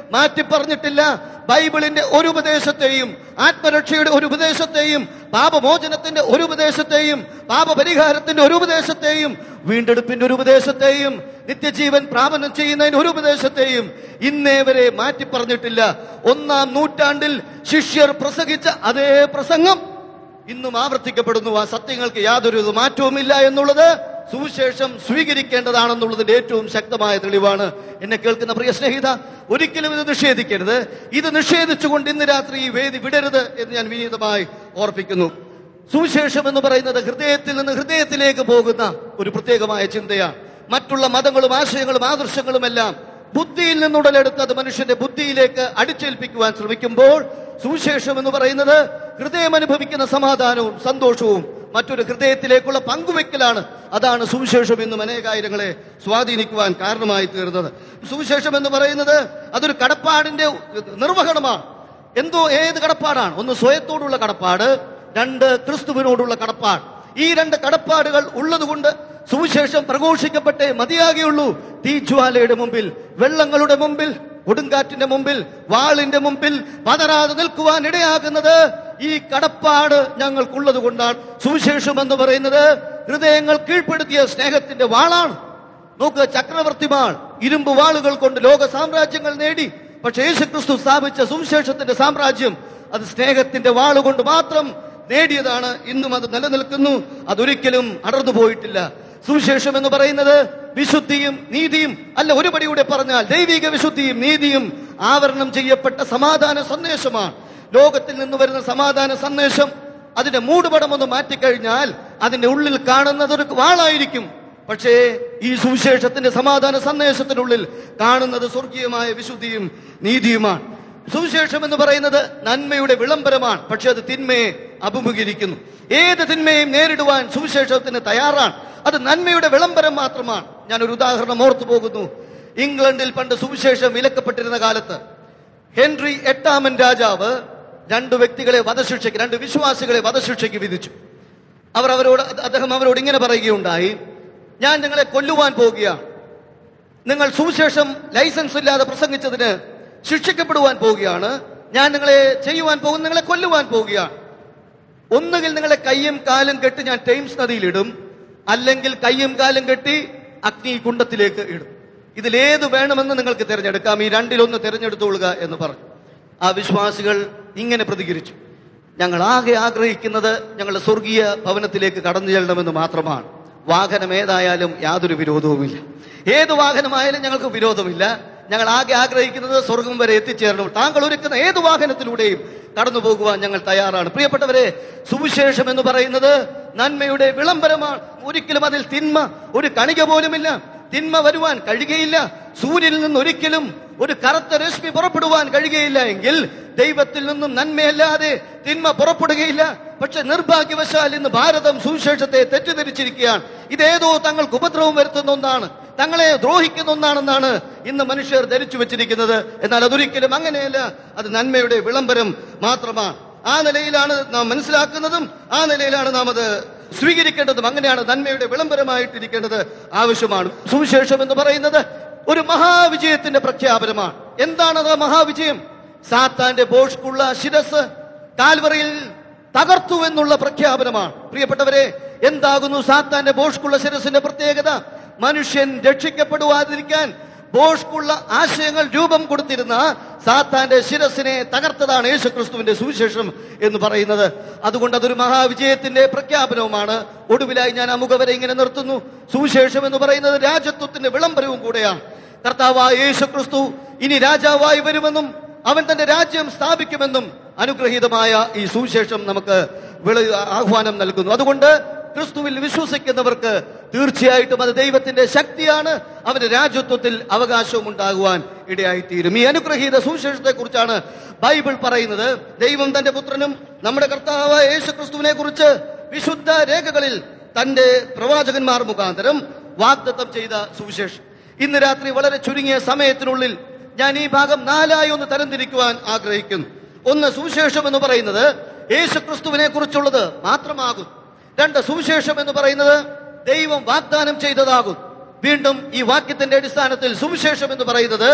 [SPEAKER 3] മാറ്റി പറഞ്ഞിട്ടില്ല. ബൈബിളിന്റെ ഒരു ഉപദേശത്തെയും, ആത്മരക്ഷയുടെ ഒരു ഉപദേശത്തെയും, പാപമോചനത്തിന്റെ ഒരു ഉപദേശത്തെയും, പാപപരിഹാരത്തിന്റെ ഒരു ഉപദേശത്തെയും, വീണ്ടെടുപ്പിന്റെ ഒരു ഉപദേശത്തെയും, നിത്യജീവൻ പ്രാപനം ചെയ്യുന്നതിന് ഒരു ഉപദേശത്തെയും ഇന്നേ വരെ മാറ്റി പറഞ്ഞിട്ടില്ല. ഒന്നാം നൂറ്റാണ്ടിൽ ശിഷ്യർ പ്രസംഗിച്ച അതേ പ്രസംഗം ഇന്നും ആവർത്തിക്കപ്പെടുന്നു. ആ സത്യങ്ങൾക്ക് യാതൊരു മാറ്റവുമില്ല എന്നുള്ളത് സുവിശേഷം സ്വീകരിക്കേണ്ടതാണെന്നുള്ളതിന്റെ ഏറ്റവും ശക്തമായ തെളിവാണ്. എന്നെ കേൾക്കുന്ന പ്രിയ സ്നേഹിത, ഒരിക്കലും ഇത് നിഷേധിക്കരുത്. ഇത് നിഷേധിച്ചുകൊണ്ട് ഇന്ന് രാത്രി ഈ വേദി വിടരുത് എന്ന് ഞാൻ വിനീതമായി ഓർപ്പിക്കുന്നു. സുവിശേഷം എന്ന് പറയുന്നത് ഹൃദയത്തിൽ നിന്ന് ഹൃദയത്തിലേക്ക് പോകുന്ന ഒരു പ്രത്യേകമായ ചിന്തയാണ്. മറ്റുള്ള മതങ്ങളും ആശയങ്ങളും ആദർശങ്ങളുമെല്ലാം ബുദ്ധിയിൽ നിന്നുടലെടുത്തത് മനുഷ്യന്റെ ബുദ്ധിയിലേക്ക് അടിച്ചേൽപ്പിക്കുവാൻ ശ്രമിക്കുമ്പോൾ സുവിശേഷം എന്ന് പറയുന്നത് ഹൃദയം അനുഭവിക്കുന്ന സമാധാനവും സന്തോഷവും മറ്റൊരു ഹൃദയത്തിലേക്കുള്ള പങ്കുവെക്കലാണ്. അതാണ് സുവിശേഷം എന്നും അനേകായിരങ്ങളെ സ്വാധീനിക്കുവാൻ കാരണമായി തീർന്നത്. സുവിശേഷം എന്ന് പറയുന്നത് അതൊരു കടപ്പാടിന്റെ നിർവഹണമാണ്. എന്തോ ഏത് കടപ്പാടാണ്? ഒന്ന് സ്വയത്തോടുള്ള കടപ്പാട്, രണ്ട് ക്രിസ്തുവിനോടുള്ള കടപ്പാട്. ഈ രണ്ട് കടപ്പാടുകൾ ഉള്ളതുകൊണ്ട് സുവിശേഷം പ്രഘോഷിക്കപ്പെട്ടേ മതിയാകെയുള്ളൂ. തീജ്വാലയുടെ മുമ്പിൽ, വെള്ളങ്ങളുടെ മുമ്പിൽ, കൊടുങ്കാറ്റിന്റെ മുമ്പിൽ, വാളിന്റെ മുമ്പിൽ പതറാതെ നിൽക്കുവാൻ ഇടയാകുന്നത് ഈ കടപ്പാട് ഞങ്ങൾക്കുള്ളത് കൊണ്ടാണ്. സുവിശേഷം എന്ന് പറയുന്നത് ഹൃദയങ്ങൾ കീഴ്പ്പെടുത്തിയ സ്നേഹത്തിന്റെ വാളാണ്. നോക്കുക, ചക്രവർത്തിമാർ ഇരുമ്പ് വാളുകൾ കൊണ്ട് ലോക സാമ്രാജ്യങ്ങൾ നേടി. പക്ഷെ യേശുക്രിസ്തു സ്ഥാപിച്ച സുവിശേഷത്തിന്റെ സാമ്രാജ്യം അത് സ്നേഹത്തിന്റെ വാളുകൊണ്ട് മാത്രം നേടിയതാണ്. ഇന്നും അത് നിലനിൽക്കുന്നു. അതൊരിക്കലും അടർന്നു പോയിട്ടില്ല. സുവിശേഷം എന്ന് പറയുന്നത് വിശുദ്ധിയും നീതിയും അല്ല, ഒരുപടിയൂടെ പറഞ്ഞാൽ ദൈവിക വിശുദ്ധിയും നീതിയും ആവരണം ചെയ്യപ്പെട്ട സമാധാന സന്ദേശമാണ്. ലോകത്തിൽ നിന്ന് വരുന്ന സമാധാന സന്ദേശം അതിന്റെ മൂടുപടം ഒന്ന് മാറ്റിക്കഴിഞ്ഞാൽ അതിന്റെ ഉള്ളിൽ കാണുന്നത് ഒരു വാളായിരിക്കും. പക്ഷേ ഈ സുവിശേഷത്തിന്റെ സമാധാന സന്ദേശത്തിനുള്ളിൽ കാണുന്നത് സ്വർഗീയമായ വിശുദ്ധിയും നീതിയുമാണ്. സുവിശേഷം എന്ന് പറയുന്നത് നന്മയുടെ വിളംബരമാണ്. പക്ഷെ അത് തിന്മയെ അഭിമുഖീകരിക്കുന്നു. ഏത് തിന്മയും നേരിടുവാൻ സുവിശേഷത്തിന് തയ്യാറാണ്. അത് നന്മയുടെ വിളംബരം മാത്രമാണ്. ഞാനൊരു ഉദാഹരണം ഓർത്തു പോകുന്നു. ഇംഗ്ലണ്ടിൽ പണ്ട് സുവിശേഷം വിലക്കപ്പെട്ടിരുന്ന കാലത്ത് ഹെൻറി എട്ടാമൻ രാജാവ് രണ്ട് വ്യക്തികളെ വധശിക്ഷയ്ക്ക്, രണ്ട് വിശ്വാസികളെ വധശിക്ഷയ്ക്ക് വിധിച്ചു. അവർ അവരോട് അദ്ദേഹം അവരോട് ഇങ്ങനെ പറയുകയുണ്ടായി, ഞാൻ നിങ്ങളെ കൊല്ലുവാൻ പോകുകയാണ്. നിങ്ങൾ സുവിശേഷം ലൈസൻസ് ഇല്ലാതെ പ്രസംഗിച്ചതിന് ശിക്ഷിക്കപ്പെടുവാൻ പോവുകയാണ്. ഞാൻ നിങ്ങളെ ചെയ്യുവാൻ പോകും, നിങ്ങളെ കൊല്ലുവാൻ പോവുകയാണ്. ഒന്നുകിൽ നിങ്ങളെ കയ്യും കാലും കെട്ടി ഞാൻ ടൈംസ് നദിയിലിടും, അല്ലെങ്കിൽ കയ്യും കാലും കെട്ടി അഗ്നി കുണ്ടത്തിലേക്ക് ഇടും. ഇതിലേത് വേണമെന്ന് നിങ്ങൾക്ക് തിരഞ്ഞെടുക്കാം. ഈ രണ്ടിലൊന്ന് തിരഞ്ഞെടുത്തുകൊള്ളുക എന്ന് പറഞ്ഞു. ആ വിശ്വാസികൾ ഇങ്ങനെ പ്രതികരിച്ചു, ഞങ്ങൾ ആകെ ആഗ്രഹിക്കുന്നത് ഞങ്ങളുടെ സ്വർഗീയ ഭവനത്തിലേക്ക് കടന്നു ചെല്ലണമെന്ന് മാത്രമാണ്. വാഹനം ഏതായാലും യാതൊരു വിരോധവുമില്ല. ഏത് വാഹനമായാലും ഞങ്ങൾക്ക് വിരോധമില്ല. ഞങ്ങൾ ആകെ ആഗ്രഹിക്കുന്നത് സ്വർഗം വരെ എത്തിച്ചേരണം. താങ്കൾ ഒരുക്കുന്ന ഏത് വാഹനത്തിലൂടെയും കടന്നു പോകുവാൻ ഞങ്ങൾ തയ്യാറാണ്. പ്രിയപ്പെട്ടവരെ, സുവിശേഷം എന്ന് പറയുന്നത് നന്മയുടെ വിളംബരമാണ്. ഒരിക്കലും അതിൽ തിന്മ ഒരു കണിക പോലുമില്ല. തിന്മ വരുവാൻ കഴിയുകയില്ല. സൂര്യനിൽ നിന്ന് ഒരിക്കലും ഒരു കറുത്ത രശ്മി പുറപ്പെടുവാൻ കഴിയുകയില്ല എങ്കിൽ ദൈവത്തിൽ നിന്നും നന്മയല്ലാതെ തിന്മ പുറപ്പെടുകയില്ല. പക്ഷെ നിർഭാഗ്യവശാൽ ഇന്ന് ഭാരതം സുവിശേഷത്തെ തെറ്റിദ്ധരിച്ചിരിക്കുകയാണ്. ഇതേതോ തങ്ങൾക്ക് ഉപദ്രവം വരുത്തുന്ന ഒന്നാണ്, തങ്ങളെ ദ്രോഹിക്കുന്ന ഒന്നാണെന്നാണ് ഇന്ന് മനുഷ്യർ ധരിച്ചു വെച്ചിരിക്കുന്നത്. എന്നാൽ അതൊരിക്കലും അങ്ങനെയല്ല. അത് നന്മയുടെ വിളംബരം മാത്രമാണ്. ആ നിലയിലാണ് നാം മനസ്സിലാക്കുന്നതും ആ നിലയിലാണ് നാം അത് സ്വീകരിക്കേണ്ടതും. അങ്ങനെയാണ് നന്മയുടെ വിളംബരമായിട്ടിരിക്കേണ്ടത് ആവശ്യമാണ്. സുവിശേഷം എന്ന് പറയുന്നത് ഒരു മഹാവിജയത്തിന്റെ പ്രഖ്യാപനമാണ്. എന്താണത് മഹാവിജയം? സാത്താന്റെ ബോഷ്കുള്ള ശിരസ് കാൽവറിയിൽ തകർത്തു എന്നുള്ള പ്രഖ്യാപനമാണ്. പ്രിയപ്പെട്ടവരെ, എന്താകുന്നു സാത്താന്റെ ബോഷ്കുള്ള ശിരസിന്റെ പ്രത്യേകത? മനുഷ്യൻ രക്ഷിക്കപ്പെടുവാതിരിക്കാൻ ബോഷ്കുള്ള ആശയങ്ങൾ രൂപം കൊടുത്തിരുന്ന സാത്താന്റെ ശിരസിനെ തകർത്തതാണ് യേശുക്രിസ്തുവിന്റെ സുവിശേഷം എന്ന് പറയുന്നത്. അതുകൊണ്ട് അതൊരു മഹാവിജയത്തിന്റെ പ്രഖ്യാപനവുമാണ്. ഒടുവിലായി ഞാൻ ആ മുഖവരെ ഇങ്ങനെ നിർത്തുന്നു. സുവിശേഷം എന്ന് പറയുന്നത് രാജത്വത്തിന്റെ വിളംബരവും കൂടെയാണ്. കർത്താവായ യേശുക്രിസ്തു ഇനി രാജാവായി വരുമെന്നും അവൻ തന്റെ രാജ്യം സ്ഥാപിക്കുമെന്നും അനുഗ്രഹീതമായ ഈ സുവിശേഷം നമുക്ക് ആഹ്വാനം നൽകുന്നു. അതുകൊണ്ട് ക്രിസ്തുവിൽ വിശ്വസിക്കുന്നവർക്ക് തീർച്ചയായിട്ടും അത് ദൈവത്തിന്റെ ശക്തിയാണ്. അവന്റെ രാജ്യത്വത്തിൽ അവകാശവും ഉണ്ടാകുവാൻ ഇടയായിത്തീരും. ഈ അനുഗ്രഹീത സുവിശേഷത്തെ കുറിച്ചാണ് ബൈബിൾ പറയുന്നത്. ദൈവം തന്റെ പുത്രനും നമ്മുടെ കർത്താവായ യേശുക്രിസ്തുവിനെ കുറിച്ച് വിശുദ്ധ രേഖകളിൽ തന്റെ പ്രവാചകന്മാർ മുഖാന്തരം വാഗ്ദത്തം ചെയ്ത സുവിശേഷം. ഇന്ന് രാത്രി വളരെ ചുരുങ്ങിയ സമയത്തിനുള്ളിൽ ഞാൻ ഈ ഭാഗം നാലായി ഒന്ന് തരംതിരിക്കുവാൻ ആഗ്രഹിക്കുന്നു. ഒന്ന്, സുവിശേഷം എന്ന് പറയുന്നത് യേശുക്രിസ്തുവിനെ കുറിച്ചുള്ളത് മാത്രമാകും. രണ്ട്, സുവിശേഷം എന്ന് പറയുന്നത് ദൈവം വാഗ്ദാനം ചെയ്തതാകും. വീണ്ടും ഈ വാക്യത്തിന്റെ അടിസ്ഥാനത്തിൽ സുവിശേഷം എന്ന് പറയുന്നത്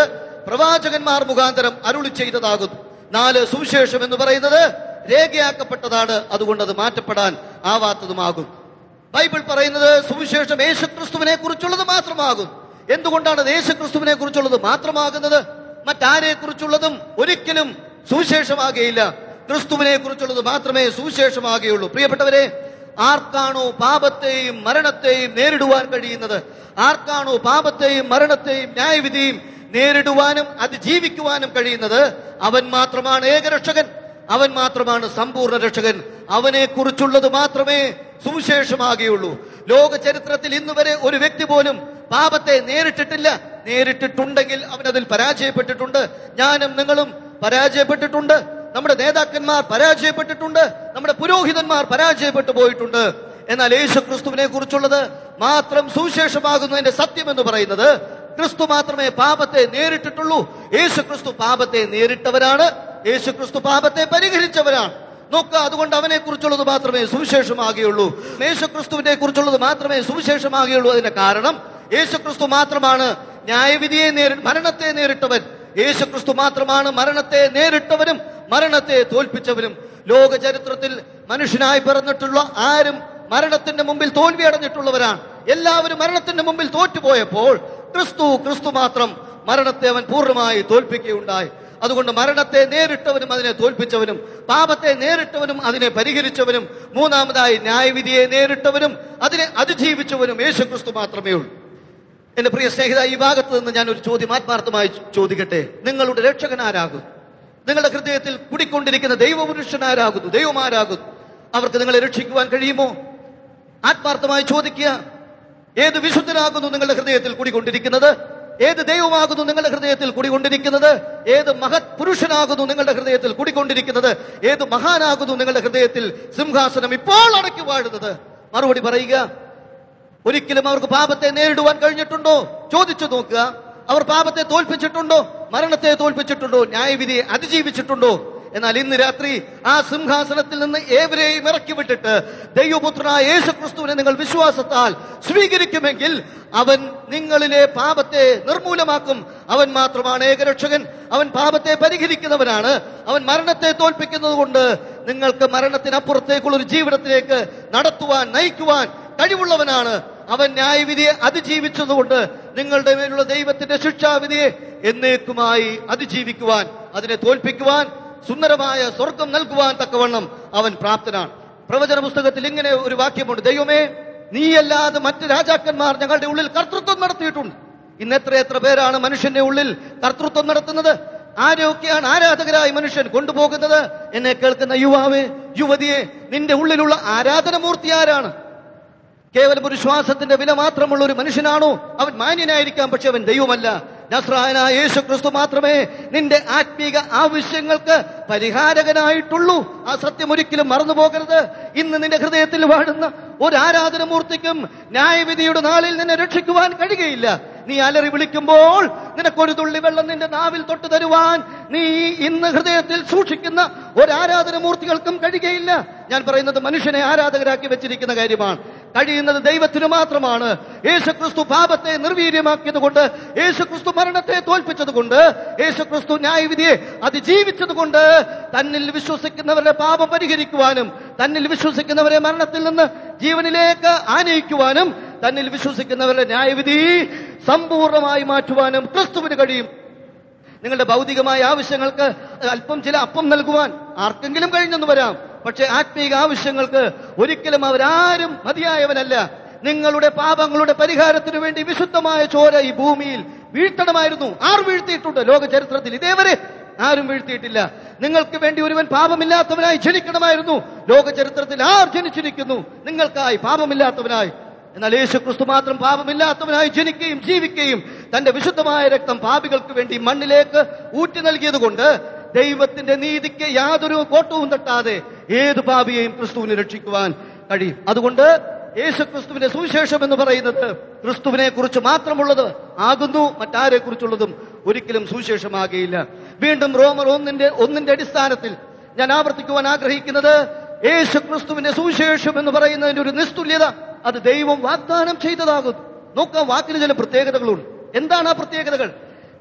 [SPEAKER 3] പ്രവാചകന്മാർ മുഖാന്തരം അരുളി ചെയ്തതാകുന്നു. നാല്, സുവിശേഷം എന്ന് പറയുന്നത് രേഖയാക്കപ്പെട്ടതാണ്, അതുകൊണ്ട് അത് മാറ്റപ്പെടാൻ ആവാത്തതുമാകും. ബൈബിൾ പറയുന്നത് സുവിശേഷം യേശുക്രിസ്തുവിനെ കുറിച്ചുള്ളത് മാത്രമാകും. എന്തുകൊണ്ടാണ് അത് യേശുക്രിസ്തുവിനെ കുറിച്ചുള്ളത് മാത്രമാകുന്നത്? മറ്റാരെ കുറിച്ചുള്ളതും ഒരിക്കലും സുവിശേഷമാകുകയില്ല. ക്രിസ്തുവിനെ കുറിച്ചുള്ളത് മാത്രമേ സുവിശേഷമാകുകയുള്ളൂ. പ്രിയപ്പെട്ടവരെ, ആർക്കാണോ പാപത്തെയും മരണത്തെയും നേരിടുവാൻ കഴിയുന്നത്, ആർക്കാണോ പാപത്തെയും മരണത്തെയും ന്യായവിധിയും നേരിടുവാനും അതിജീവിക്കുവാനും കഴിയുന്നത്, അവൻ മാത്രമാണ് ഏകരക്ഷകൻ, അവൻ മാത്രമാണ് സമ്പൂർണ്ണ രക്ഷകൻ. അവനെ കുറിച്ചുള്ളത് മാത്രമേ സുവിശേഷമാകുകയുള്ളൂ. ലോക ചരിത്രത്തിൽ ഇന്ന് വരെ ഒരു വ്യക്തി പോലും പാപത്തെ നേരിട്ടിട്ടില്ല. നേരിട്ടിട്ടുണ്ടെങ്കിൽ അവൻ അതിൽ പരാജയപ്പെട്ടിട്ടുണ്ട്. ഞാനും നിങ്ങളും പരാജയപ്പെട്ടിട്ടുണ്ട്. നമ്മുടെ നേതാക്കന്മാർ പരാജയപ്പെട്ടിട്ടുണ്ട്. നമ്മുടെ പുരോഹിതന്മാർ പരാജയപ്പെട്ടു പോയിട്ടുണ്ട്. എന്നാൽ യേശു ക്രിസ്തുവിനെ കുറിച്ചുള്ളത് മാത്രം സുവിശേഷമാകുന്നതിന്റെ സത്യം എന്ന് പറയുന്നത്, ക്രിസ്തു മാത്രമേ പാപത്തെ നേരിട്ടിട്ടുള്ളൂ. യേശു ക്രിസ്തു പാപത്തെ നേരിട്ടവരാണ്. യേശു ക്രിസ്തു പാപത്തെ പരിഹരിച്ചവരാണ്. നോക്കുക, അതുകൊണ്ട് അവനെ കുറിച്ചുള്ളത് മാത്രമേ സുവിശേഷമാകുകയുള്ളൂ. യേശു ക്രിസ്തുവിനെ കുറിച്ചുള്ളത് മാത്രമേ സുവിശേഷമാകുകയുള്ളൂ. അതിന്റെ കാരണം, യേശു ക്രിസ്തു മാത്രമാണ് ന്യായവിധിയെ നേരി മരണത്തെ നേരിട്ടവൻ. യേശു ക്രിസ്തു മാത്രമാണ് മരണത്തെ നേരിട്ടവനും മരണത്തെ തോൽപ്പിച്ചവനും. ലോക ചരിത്രത്തിൽ മനുഷ്യനായി പിറന്നിട്ടുള്ള ആരും മരണത്തിന്റെ മുമ്പിൽ തോൽവി അടഞ്ഞിട്ടുള്ളവരാണ്. എല്ലാവരും മരണത്തിന്റെ മുമ്പിൽ തോറ്റുപോയപ്പോൾ ക്രിസ്തു ക്രിസ്തു മാത്രം മരണത്തെ അവൻ പൂർണ്ണമായി തോൽപ്പിക്കുകയുണ്ടായി. അതുകൊണ്ട് മരണത്തെ നേരിട്ടവനും അതിനെ തോൽപ്പിച്ചവനും, പാപത്തെ നേരിട്ടവനും അതിനെ പരിഹരിച്ചവനും, മൂന്നാമതായി ന്യായവിധിയെ നേരിട്ടവനും അതിനെ അതിജീവിച്ചവനും യേശു ക്രിസ്തു മാത്രമേ ഉള്ളൂ. എന്റെ പ്രിയ സ്നേഹിത, ഈ ഭാഗത്ത് നിന്ന് ഞാൻ ഒരു ചോദ്യം ആത്മാർത്ഥമായി ചോദിക്കട്ടെ. നിങ്ങളുടെ രക്ഷകനാരാകുന്നു? നിങ്ങളുടെ ഹൃദയത്തിൽ കുടിക്കൊണ്ടിരിക്കുന്ന ദൈവപുരുഷനാരാകുന്നു? ദൈവമാരാകുന്നു? അവർക്ക് നിങ്ങളെ രക്ഷിക്കുവാൻ കഴിയുമോ? ആത്മാർത്ഥമായി ചോദിക്കുക. ഏത് വിശുദ്ധനാകുന്നു നിങ്ങളുടെ ഹൃദയത്തിൽ കുടികൊണ്ടിരിക്കുന്നത്? ഏത് ദൈവമാകുന്നു നിങ്ങളുടെ ഹൃദയത്തിൽ കുടികൊണ്ടിരിക്കുന്നത്? ഏത് മഹത് പുരുഷനാകുന്നു നിങ്ങളുടെ ഹൃദയത്തിൽ കുടികൊണ്ടിരിക്കുന്നത്? ഏത് മഹാനാകുന്നു നിങ്ങളുടെ ഹൃദയത്തിൽ സിംഹാസനം ഇപ്പോൾ അടക്കി വാഴുന്നത്? മറുപടി പറയുക. ഒരിക്കലും അവർക്ക് പാപത്തെ നേരിടുവാൻ കഴിഞ്ഞിട്ടുണ്ടോ? ചോദിച്ചു നോക്കുക. അവർ പാപത്തെ തോൽപ്പിച്ചിട്ടുണ്ടോ? മരണത്തെ തോൽപ്പിച്ചിട്ടുണ്ടോ? ന്യായവിധിയെ അതിജീവിച്ചിട്ടുണ്ടോ? എന്നാൽ ഇന്ന് രാത്രി ആ സിംഹാസനത്തിൽ നിന്ന് ഏവരെയും ഇറക്കി വിട്ടിട്ട് ദൈവപുത്രനായ യേശു ക്രിസ്തുവിനെ നിങ്ങൾ വിശ്വാസത്താൽ സ്വീകരിക്കുമെങ്കിൽ അവൻ നിങ്ങളിലെ പാപത്തെ നിർമൂലമാക്കും. അവൻ മാത്രമാണ് ഏകരക്ഷകൻ. അവൻ പാപത്തെ പരിഹരിക്കുന്നവനാണ്. അവൻ മരണത്തെ തോൽപ്പിക്കുന്നത് കൊണ്ട് നിങ്ങൾക്ക് മരണത്തിനപ്പുറത്തേക്കുള്ള ഒരു ജീവിതത്തിലേക്ക് നടത്തുവാൻ, നയിക്കുവാൻ കഴിവുള്ളവനാണ്. അവൻ ന്യായവിധിയെ അതിജീവിച്ചതുകൊണ്ട് നിങ്ങളുടെ മേലുള്ള ദൈവത്തിന്റെ ശിക്ഷാവിധിയെ എന്നേക്കുമായി അതിജീവിക്കുവാൻ, അതിനെ തോൽപ്പിക്കുവാൻ, സുന്ദരമായ സ്വർഗം നൽകുവാൻ തക്കവണ്ണം അവൻ പ്രാപ്തനാണ്. പ്രവചന പുസ്തകത്തിൽ ഇങ്ങനെ ഒരു വാക്യമുണ്ട്: ദൈവമേ, നീയല്ലാതെ മറ്റ് രാജാക്കന്മാർ ഞങ്ങളുടെ ഉള്ളിൽ കർത്തൃത്വം നടത്തിയിട്ടുണ്ട്. ഇന്ന് എത്ര എത്ര പേരാണ് മനുഷ്യന്റെ ഉള്ളിൽ കർത്തൃത്വം നടത്തുന്നത്? ആരൊക്കെയാണ് ആരാധകരായി മനുഷ്യൻ കൊണ്ടുപോകുന്നത്? എന്നെ കേൾക്കുന്ന യുവാവേ, യുവതിയെ, നിന്റെ ഉള്ളിലുള്ള ആരാധനമൂർത്തി ആരാണ്? കേവലം ഒരു ശ്വാസത്തിന്റെ വില മാത്രമുള്ള ഒരു മനുഷ്യനാണോ? അവൻ മാന്യനായിരിക്കാം, പക്ഷെ അവൻ ദൈവമല്ല. നസ്രായനായ യേശു ക്രിസ്തു മാത്രമേ നിന്റെ ആത്മീക ആവശ്യങ്ങൾക്ക് പരിഹാരകനായിട്ടുള്ളൂ. ആ സത്യം ഒരിക്കലും മറന്നു പോകരുത്. ഇന്ന് നിന്റെ ഹൃദയത്തിൽ വാഴുന്ന ഒരു ആരാധനമൂർത്തിക്കും ന്യായവിധിയുടെ നാളിൽ നിന്നെ രക്ഷിക്കുവാൻ കഴിയുകയില്ല. നീ അലറി വിളിക്കുമ്പോൾ നിനക്കൊരു തുള്ളി വെള്ളം നിന്റെ നാവിൽ തൊട്ട് തരുവാൻ നീ ഇന്ന് ഹൃദയത്തിൽ സൂക്ഷിക്കുന്ന ഒരു ആരാധനമൂർത്തികൾക്കും കഴിയുകയില്ല. ഞാൻ പറയുന്നത് മനുഷ്യനെ ആരാധകരാക്കി വെച്ചിരിക്കുന്ന കാര്യമാണ്. കഴിയുന്നത് ദൈവത്തിന് മാത്രമാണ്. യേശുക്രിസ്തു പാപത്തെ നിർവീര്യമാക്കിയത് കൊണ്ട്, യേശുക്രിസ്തു മരണത്തെ തോൽപ്പിച്ചത് കൊണ്ട്, യേശുക്രിസ്തു ന്യായവിധിയെ അതിജീവിച്ചത് കൊണ്ട് തന്നിൽ വിശ്വസിക്കുന്നവരുടെ പാപം പരിഹരിക്കുവാനും, തന്നിൽ വിശ്വസിക്കുന്നവരെ മരണത്തിൽ നിന്ന് ജീവനിലേക്ക് ആനയിക്കുവാനും, തന്നിൽ വിശ്വസിക്കുന്നവരുടെ ന്യായവിധി സമ്പൂർണ്ണമായി മാറ്റുവാനും ക്രിസ്തുവിന് കഴിയും. നിങ്ങളുടെ ഭൗതികമായ ആവശ്യങ്ങൾക്ക് അല്പം ചില അപ്പം നൽകുവാൻ ആർക്കെങ്കിലും കഴിഞ്ഞെന്ന് വരാം. പക്ഷെ ആത്മീക ആവശ്യങ്ങൾക്ക് ഒരിക്കലും അവരാരും മതിയായവനല്ല. നിങ്ങളുടെ പാപങ്ങളുടെ പരിഹാരത്തിനു വേണ്ടി വിശുദ്ധമായ ചോര ഈ ഭൂമിയിൽ വീഴ്ത്തണമായിരുന്നു. ആർ വീഴ്ത്തിയിട്ടുണ്ട്? ലോക ചരിത്രത്തിൽ ഇതേവരെ ആരും വീഴ്ത്തിയിട്ടില്ല. നിങ്ങൾക്ക് വേണ്ടി ഒരുവൻ പാപമില്ലാത്തവനായി ജനിക്കണമായിരുന്നു. ലോക ചരിത്രത്തിൽ ആർ ജനിച്ചിരിക്കുന്നു നിങ്ങൾക്കായി പാപമില്ലാത്തവനായി? എന്നാൽ യേശു ക്രിസ്തു മാത്രം പാപമില്ലാത്തവനായി ജനിക്കുകയും ജീവിക്കുകയും തന്റെ വിശുദ്ധമായ രക്തം പാപികൾക്ക് വേണ്ടി മണ്ണിലേക്ക് ഊറ്റി നൽകിയത് കൊണ്ട് ദൈവത്തിന്റെ നീതിക്ക് യാതൊരു കോട്ടവും തട്ടാതെ ഏത് പാപിയെയും ക്രിസ്തുവിനെ രക്ഷിക്കുവാൻ കഴിയും. അതുകൊണ്ട് യേശു ക്രിസ്തുവിന്റെ സുവിശേഷം എന്ന് പറയുന്നത് ക്രിസ്തുവിനെ കുറിച്ച് മാത്രമുള്ളത് ആകുന്നു. മറ്റാരെ കുറിച്ചുള്ളതും ഒരിക്കലും സുവിശേഷമാകുകയില്ല. വീണ്ടും റോമർ ഒന്നിന്റെ ഒന്നിന്റെ അടിസ്ഥാനത്തിൽ ഞാൻ ആവർത്തിക്കുവാൻ ആഗ്രഹിക്കുന്നത്, യേശു ക്രിസ്തുവിന്റെ സുവിശേഷം എന്ന് പറയുന്നതിന്റെ ഒരു നിസ്തുല്യത അത് ദൈവം വാഗ്ദാനം ചെയ്തതാകുന്നു. നോക്കാം, വാക്കിന് ചില പ്രത്യേകതകളുണ്ട്. എന്താണ് ആ പ്രത്യേകതകൾ?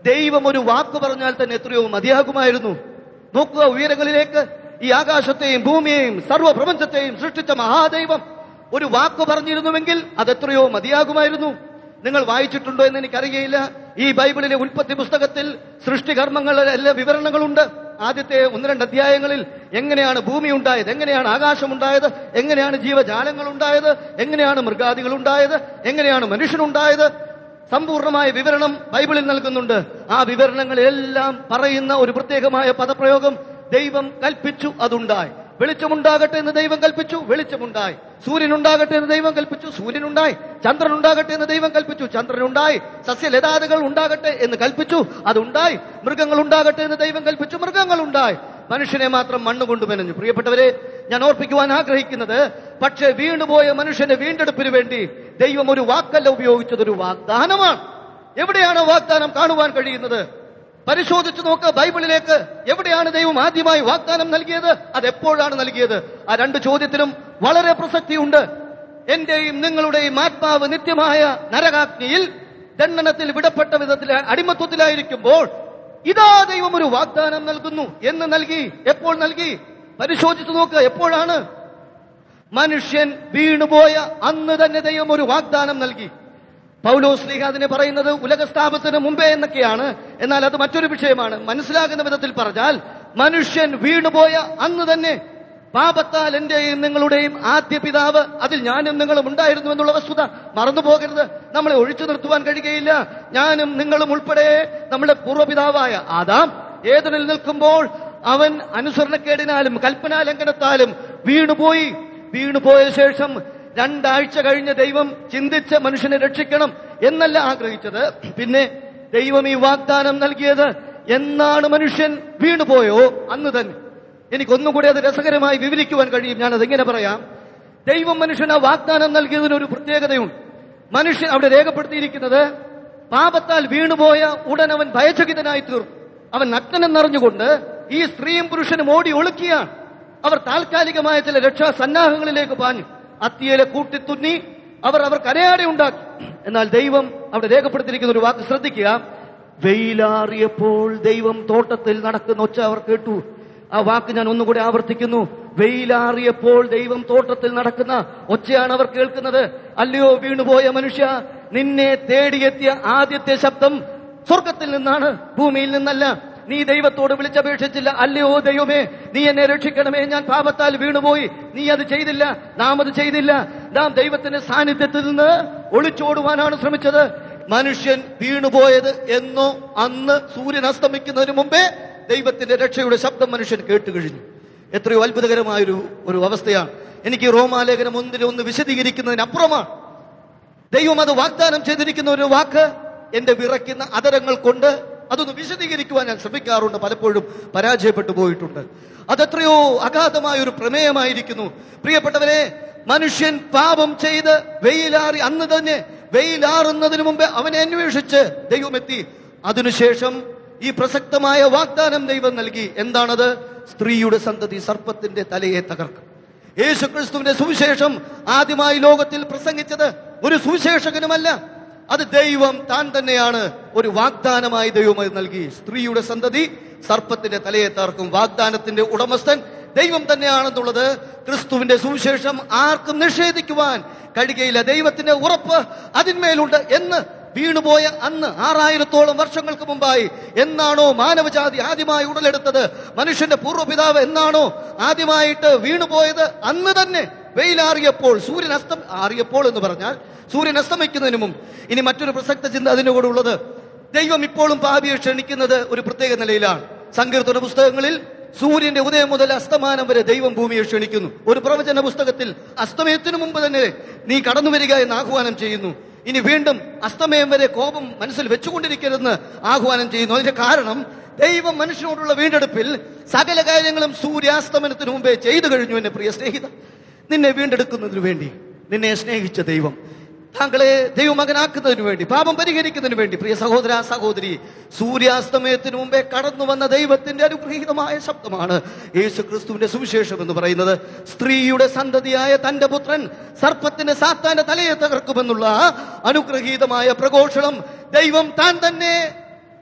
[SPEAKER 3] ദൈവം ഒരു വാക്ക് പറഞ്ഞാൽ തന്നെ എത്രയോ മതിയാകുമായിരുന്നു. നോക്കുക, ഉയരങ്ങളിലേക്ക് ഈ ആകാശത്തെയും ഭൂമിയെയും സർവ്വപ്രപഞ്ചത്തെയും സൃഷ്ടിച്ച മഹാദൈവം ഒരു വാക്ക് പറഞ്ഞിരുന്നുവെങ്കിൽ അതെത്രയോ മതിയാകുമായിരുന്നു. നിങ്ങൾ വായിച്ചിട്ടുണ്ടോ എന്ന് എനിക്കറിയില്ല. ഈ ബൈബിളിലെ ഉൽപ്പത്തി പുസ്തകത്തിൽ സൃഷ്ടികർമ്മങ്ങളുടെ എല്ലാ വിവരണങ്ങളുണ്ട്. ആദ്യത്തെ ഒന്ന് രണ്ട് അധ്യായങ്ങളിൽ എങ്ങനെയാണ് ഭൂമി ഉണ്ടായത്, എങ്ങനെയാണ് ആകാശം ഉണ്ടായത്, എങ്ങനെയാണ് ജീവജാലങ്ങൾ ഉണ്ടായത്, എങ്ങനെയാണ് മൃഗാദികൾ ഉണ്ടായത്, എങ്ങനെയാണ് മനുഷ്യനുണ്ടായത്, സമ്പൂർണമായ വിവരണം ബൈബിളിൽ നൽകുന്നുണ്ട്. ആ വിവരണങ്ങളെല്ലാം പറയുന്ന ഒരു പ്രത്യേകമായ പദപ്രയോഗം, ദൈവം കൽപ്പിച്ചു അതുണ്ടായി. വെളിച്ചമുണ്ടാകട്ടെ എന്ന് ദൈവം കൽപ്പിച്ചു, വെളിച്ചമുണ്ടായി. സൂര്യൻ ഉണ്ടാകട്ടെ എന്ന് ദൈവം കൽപ്പിച്ചു, സൂര്യനുണ്ടായി. ചന്ദ്രൻ ഉണ്ടാകട്ടെ എന്ന് ദൈവം കൽപ്പിച്ചു, ചന്ദ്രനുണ്ടായി. സസ്യലതാദികൾ ഉണ്ടാകട്ടെ എന്ന് കൽപ്പിച്ചു, അതുണ്ടായി. മൃഗങ്ങൾ ഉണ്ടാകട്ടെ എന്ന് ദൈവം കൽപ്പിച്ചു, മൃഗങ്ങൾ ഉണ്ടായി. മനുഷ്യനെ മാത്രം മണ്ണ് കൊണ്ട് മെനഞ്ഞു. പ്രിയപ്പെട്ടവരെ, ഞാൻ ഓർപ്പിക്കുവാൻ ആഗ്രഹിക്കുന്നത്, പക്ഷേ വീണുപോയ മനുഷ്യന്റെ വീണ്ടെടുപ്പിന് വേണ്ടി ദൈവം ഒരു വാക്കല്ല ഉപയോഗിച്ചത്, ഒരു വാഗ്ദാനമാണ്. എവിടെയാണ് വാഗ്ദാനം കാണുവാൻ കഴിയുന്നത്? പരിശോധിച്ചു നോക്കുക ബൈബിളിലേക്ക്. എവിടെയാണ് ദൈവം ആദ്യമായി വാഗ്ദാനം നൽകിയത്? അതെപ്പോഴാണ് നൽകിയത്? ആ രണ്ട് ചോദ്യത്തിനും വളരെ പ്രസക്തിയുണ്ട്. എന്റെയും നിങ്ങളുടെയും ആത്മാവ് നിത്യമായ നരകാഗ്നിയിൽ ദണ്ഡനത്തിൽ വിടപ്പെട്ട വിധത്തിൽ അടിമത്വത്തിലായിരിക്കുമ്പോൾ ഇതാ ദൈവം ഒരു വാഗ്ദാനം നൽകുന്നു. എന്ന് നൽകി? എപ്പോൾ നൽകി? പരിശോധിച്ചു നോക്കുക. എപ്പോഴാണ്? മനുഷ്യൻ വീണുപോയ അന്ന് തന്നെ ദൈവം ഒരു വാഗ്ദാനം നൽകി. പൗലോസ് ശ്ലീഹ അതിനെ പറയുന്നത് ഉലകസ്ഥാപനത്തിന് മുമ്പേ എന്നൊക്കെയാണ്. എന്നാൽ അത് മറ്റൊരു വിഷയമാണ്. മനസ്സിലാകുന്ന വിധത്തിൽ പറഞ്ഞാൽ, മനുഷ്യൻ വീണുപോയ അന്ന് തന്നെ പാപത്താൽ എന്റെയും നിങ്ങളുടെയും ആദ്യ പിതാവ്, അതിൽ ഞാനും നിങ്ങളും ഉണ്ടായിരുന്നു എന്നുള്ള വസ്തുത മറന്നു പോകരുത്. നമ്മളെ ഒഴിച്ചു നിർത്തുവാൻ കഴിയുകയില്ല. ഞാനും നിങ്ങളും ഉൾപ്പെടെ നമ്മുടെ പൂർവ്വപിതാവായ ആദാം ഏദനിൽ നിൽക്കുമ്പോൾ അവൻ അനുസരണക്കേടിനാലും കൽപ്പനാലംഘനത്താലും വീണുപോയി. വീണുപോയ ശേഷം രണ്ടാഴ്ച കഴിഞ്ഞ് ദൈവം ചിന്തിച്ച് മനുഷ്യനെ രക്ഷിക്കണം എന്നല്ല ആഗ്രഹിച്ചത്. പിന്നെ ദൈവം ഈ വാഗ്ദാനം നൽകിയത് എന്നാണ് മനുഷ്യൻ വീണുപോയോ അന്ന് തന്നെ. എനിക്കൊന്നുകൂടി അത് രസകരമായി വിവരിക്കുവാൻ കഴിയും. ഞാനത് എങ്ങനെ പറയാം? ദൈവം മനുഷ്യന് വാഗ്ദാനം നൽകിയതിനൊരു പ്രത്യേകതയുണ്ട്. മനുഷ്യൻ അവിടെ രേഖപ്പെടുത്തിയിരിക്കുന്നത്, പാപത്താൽ വീണുപോയ ഉടൻ അവൻ ഭയചകിതനായി തീർന്നു. അവൻ നഗ്നനെന്നറിഞ്ഞുകൊണ്ട് ഈ സ്ത്രീയും പുരുഷനും ഓടി ഒളിക്കുകയാണ്. അവർ താൽക്കാലികമായ ചില രക്ഷാ സന്നാഹങ്ങളിലേക്ക് പാഞ്ഞു. അത്തിയിലെ കൂട്ടിത്തുന്നി അവർ അവർ കരയാടെ ഉണ്ടാക്കി. എന്നാൽ ദൈവം അവിടെ രേഖപ്പെടുത്തിയിരിക്കുന്ന ഒരു വാക്ക് ശ്രദ്ധിക്കുക. വെയിലാറിയപ്പോൾ ദൈവം തോട്ടത്തിൽ നടക്കുന്ന ഒച്ച അവർ കേട്ടു. ആ വാക്ക് ഞാൻ ഒന്നുകൂടി ആവർത്തിക്കുന്നു. വെയിലാറിയപ്പോൾ ദൈവം തോട്ടത്തിൽ നടക്കുന്ന ഒച്ചയാണ് അവർ കേൾക്കുന്നത്. അല്ലയോ വീണുപോയ മനുഷ്യ, നിന്നെ തേടിയെത്തിയ ആദ്യത്തെ ശബ്ദം സ്വർഗത്തിൽ നിന്നാണ്, ഭൂമിയിൽ നിന്നല്ല. നീ ദൈവത്തോട് വിളിച്ചപേക്ഷിച്ചില്ല. അല്ലയോ ദൈവമേ, നീ എന്നെ രക്ഷിക്കണമേ, ഞാൻ പാപത്താൽ വീണുപോയി. നീ അത് ചെയ്തില്ല, നാം അത് ചെയ്തില്ല. നാം ദൈവത്തിന്റെ സാന്നിധ്യത്തിൽ നിന്ന് ഒളിച്ചോടുവാനാണ് ശ്രമിച്ചത്. മനുഷ്യൻ വീണുപോയത് എന്നോ അന്ന് സൂര്യൻ അസ്തമിക്കുന്നതിന് മുമ്പേ ദൈവത്തിന്റെ രക്ഷയുടെ ശബ്ദം മനുഷ്യൻ കേട്ടുകഴിഞ്ഞു. എത്രയോ അത്ഭുതകരമായൊരു ഒരു അവസ്ഥയാണ്. എനിക്ക് റോമാലേഖനം ഒന്നിനെ ഒന്ന് വിശദീകരിക്കുന്നതിനപ്പുറമാണ്. ദൈവം അത് വാഗ്ദാനം ചെയ്തിരിക്കുന്ന ഒരു വാക്ക് എന്റെ വിറയ്ക്കുന്ന അതരങ്ങൾ കൊണ്ട് അതൊന്ന് വിശദീകരിക്കുവാൻ ഞാൻ ശ്രമിക്കാറുണ്ട്. പലപ്പോഴും പരാജയപ്പെട്ടു പോയിട്ടുണ്ട്. അതെത്രയോ അഗാധമായ ഒരു പ്രമേയമായിരിക്കുന്നു. പ്രിയപ്പെട്ടവരെ, മനുഷ്യൻ പാപം ചെയ്ത് വെയിലാറി അന്ന് തന്നെ വെയിലാറുന്നതിന് മുമ്പ് അവനെ അന്വേഷിച്ച് ദൈവമെത്തി. അതിനുശേഷം ഈ പ്രസക്തമായ വാഗ്ദാനം ദൈവം നൽകി. എന്താണത്? സ്ത്രീയുടെ സന്തതി സർപ്പത്തിന്റെ തലയെ തകർക്കും. യേശു ക്രിസ്തുവിന്റെ സുവിശേഷം ആദ്യമായി ലോകത്തിൽ പ്രസംഗിച്ചത് ഒരു സുവിശേഷകനുമല്ല, അത് ദൈവം താൻ തന്നെയാണ്. ഒരു വാഗ്ദാനമായി ദൈവം നൽകി. സ്ത്രീയുടെ സന്തതി സർപ്പത്തിന്റെ തലയെ തകർക്കും. വാഗ്ദാനത്തിന്റെ ഉടമസ്ഥൻ ദൈവം തന്നെയാണെന്നുള്ളത് ക്രിസ്തുവിന്റെ സുവിശേഷം ആർക്കും നിഷേധിക്കുവാൻ കഴിയുകയില്ല. ദൈവത്തിന്റെ ഉറപ്പ് അതിന്മേലുണ്ട്. എന്ന് വീണുപോയ അന്ന് ആറായിരത്തോളം വർഷങ്ങൾക്ക് മുമ്പായി എന്നാണോ മാനവജാതി ആദ്യമായി ഉടലെടുത്തത്, മനുഷ്യന്റെ പൂർവ്വപിതാവ് എന്നാണോ ആദ്യമായിട്ട് വീണുപോയത്, അന്ന് തന്നെ വെയിലാറിയപ്പോൾ, സൂര്യൻ അസ്തം ആറിയപ്പോൾ എന്ന് പറഞ്ഞാൽ സൂര്യൻ അസ്തമിക്കുന്നതിന് മുമ്പ്. ഇനി മറ്റൊരു പ്രസക്ത ചിന്ത അതിന്റെ കൂടെ ഉള്ളത്, ദൈവം ഇപ്പോഴും പാപിയെ ക്ഷണിക്കുന്നത് ഒരു പ്രത്യേക നിലയിലാണ്. സങ്കീർത്തന പുസ്തകങ്ങളിൽ സൂര്യന്റെ ഉദയം മുതൽ അസ്തമാനം വരെ ദൈവം ഭൂമിയെ ക്ഷണിക്കുന്നു. ഒരു പ്രവചന പുസ്തകത്തിൽ അസ്തമയത്തിനു മുമ്പ് തന്നെ നീ കടന്നു വരിക എന്ന് ആഹ്വാനം ചെയ്യുന്നു. ഇനി വീണ്ടും അസ്തമയം വരെ കോപം മനസ്സിൽ വെച്ചുകൊണ്ടിരിക്കരുതെന്ന് ആഹ്വാനം ചെയ്യുന്നു. അതിന്റെ കാരണം, ദൈവം മനുഷ്യനോടുള്ള വീണ്ടെടുപ്പിൽ സകല കാര്യങ്ങളും സൂര്യാസ്തമനത്തിന് മുമ്പേ ചെയ്തു കഴിഞ്ഞു. എന്റെ പ്രിയ സ്നേഹിത, നിന്നെ വീണ്ടെടുക്കുന്നതിന് വേണ്ടി നിന്നെ സ്നേഹിച്ച ദൈവം താങ്കളെ ദൈവമകനാക്കുന്നതിന് വേണ്ടി, പാപം പരിഹരിക്കുന്നതിന് വേണ്ടി, പ്രിയ സഹോദര സഹോദരി, സൂര്യാസ്തമയത്തിന് മുമ്പേ കടന്നു വന്ന ദൈവത്തിന്റെ അനുഗ്രഹീതമായ ശബ്ദമാണ് യേശു ക്രിസ്തുവിന്റെ സുവിശേഷം എന്ന് പറയുന്നത്. സ്ത്രീയുടെ സന്തതിയായ തന്റെ പുത്രൻ സർപ്പത്തിന്റെ സാത്താന്റെ തലയെ തകർക്കുമെന്നുള്ള അനുഗ്രഹീതമായ പ്രഘോഷണം ദൈവം താൻ തന്നെ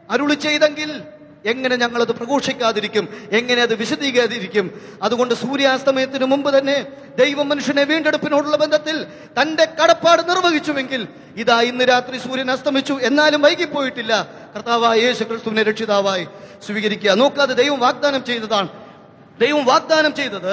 [SPEAKER 3] അരുളി ചെയ്തെങ്കിൽ എങ്ങനെ ഞങ്ങളത് പ്രഘോഷിക്കാതിരിക്കും? എങ്ങനെ അത് വിശദീകരിക്കാതിരിക്കും? അതുകൊണ്ട് സൂര്യാസ്തമയത്തിന് മുമ്പ് തന്നെ ദൈവം മനുഷ്യനെ വീണ്ടെടുപ്പിനോടുള്ള ബന്ധത്തിൽ തന്റെ കടപ്പാട് നിർവഹിച്ചുവെങ്കിൽ ഇതാ ഇന്ന് രാത്രി സൂര്യൻ അസ്തമിച്ചു, എന്നാലും വൈകിപ്പോയിട്ടില്ല. കർത്താവായ യേശു ക്രിസ്തുവിനെ രക്ഷിതാവായി സ്വീകരിക്കുക. നോക്കാതെ ദൈവം വാഗ്ദാനം ചെയ്തതാണ്. ദൈവം വാഗ്ദാനം ചെയ്തത്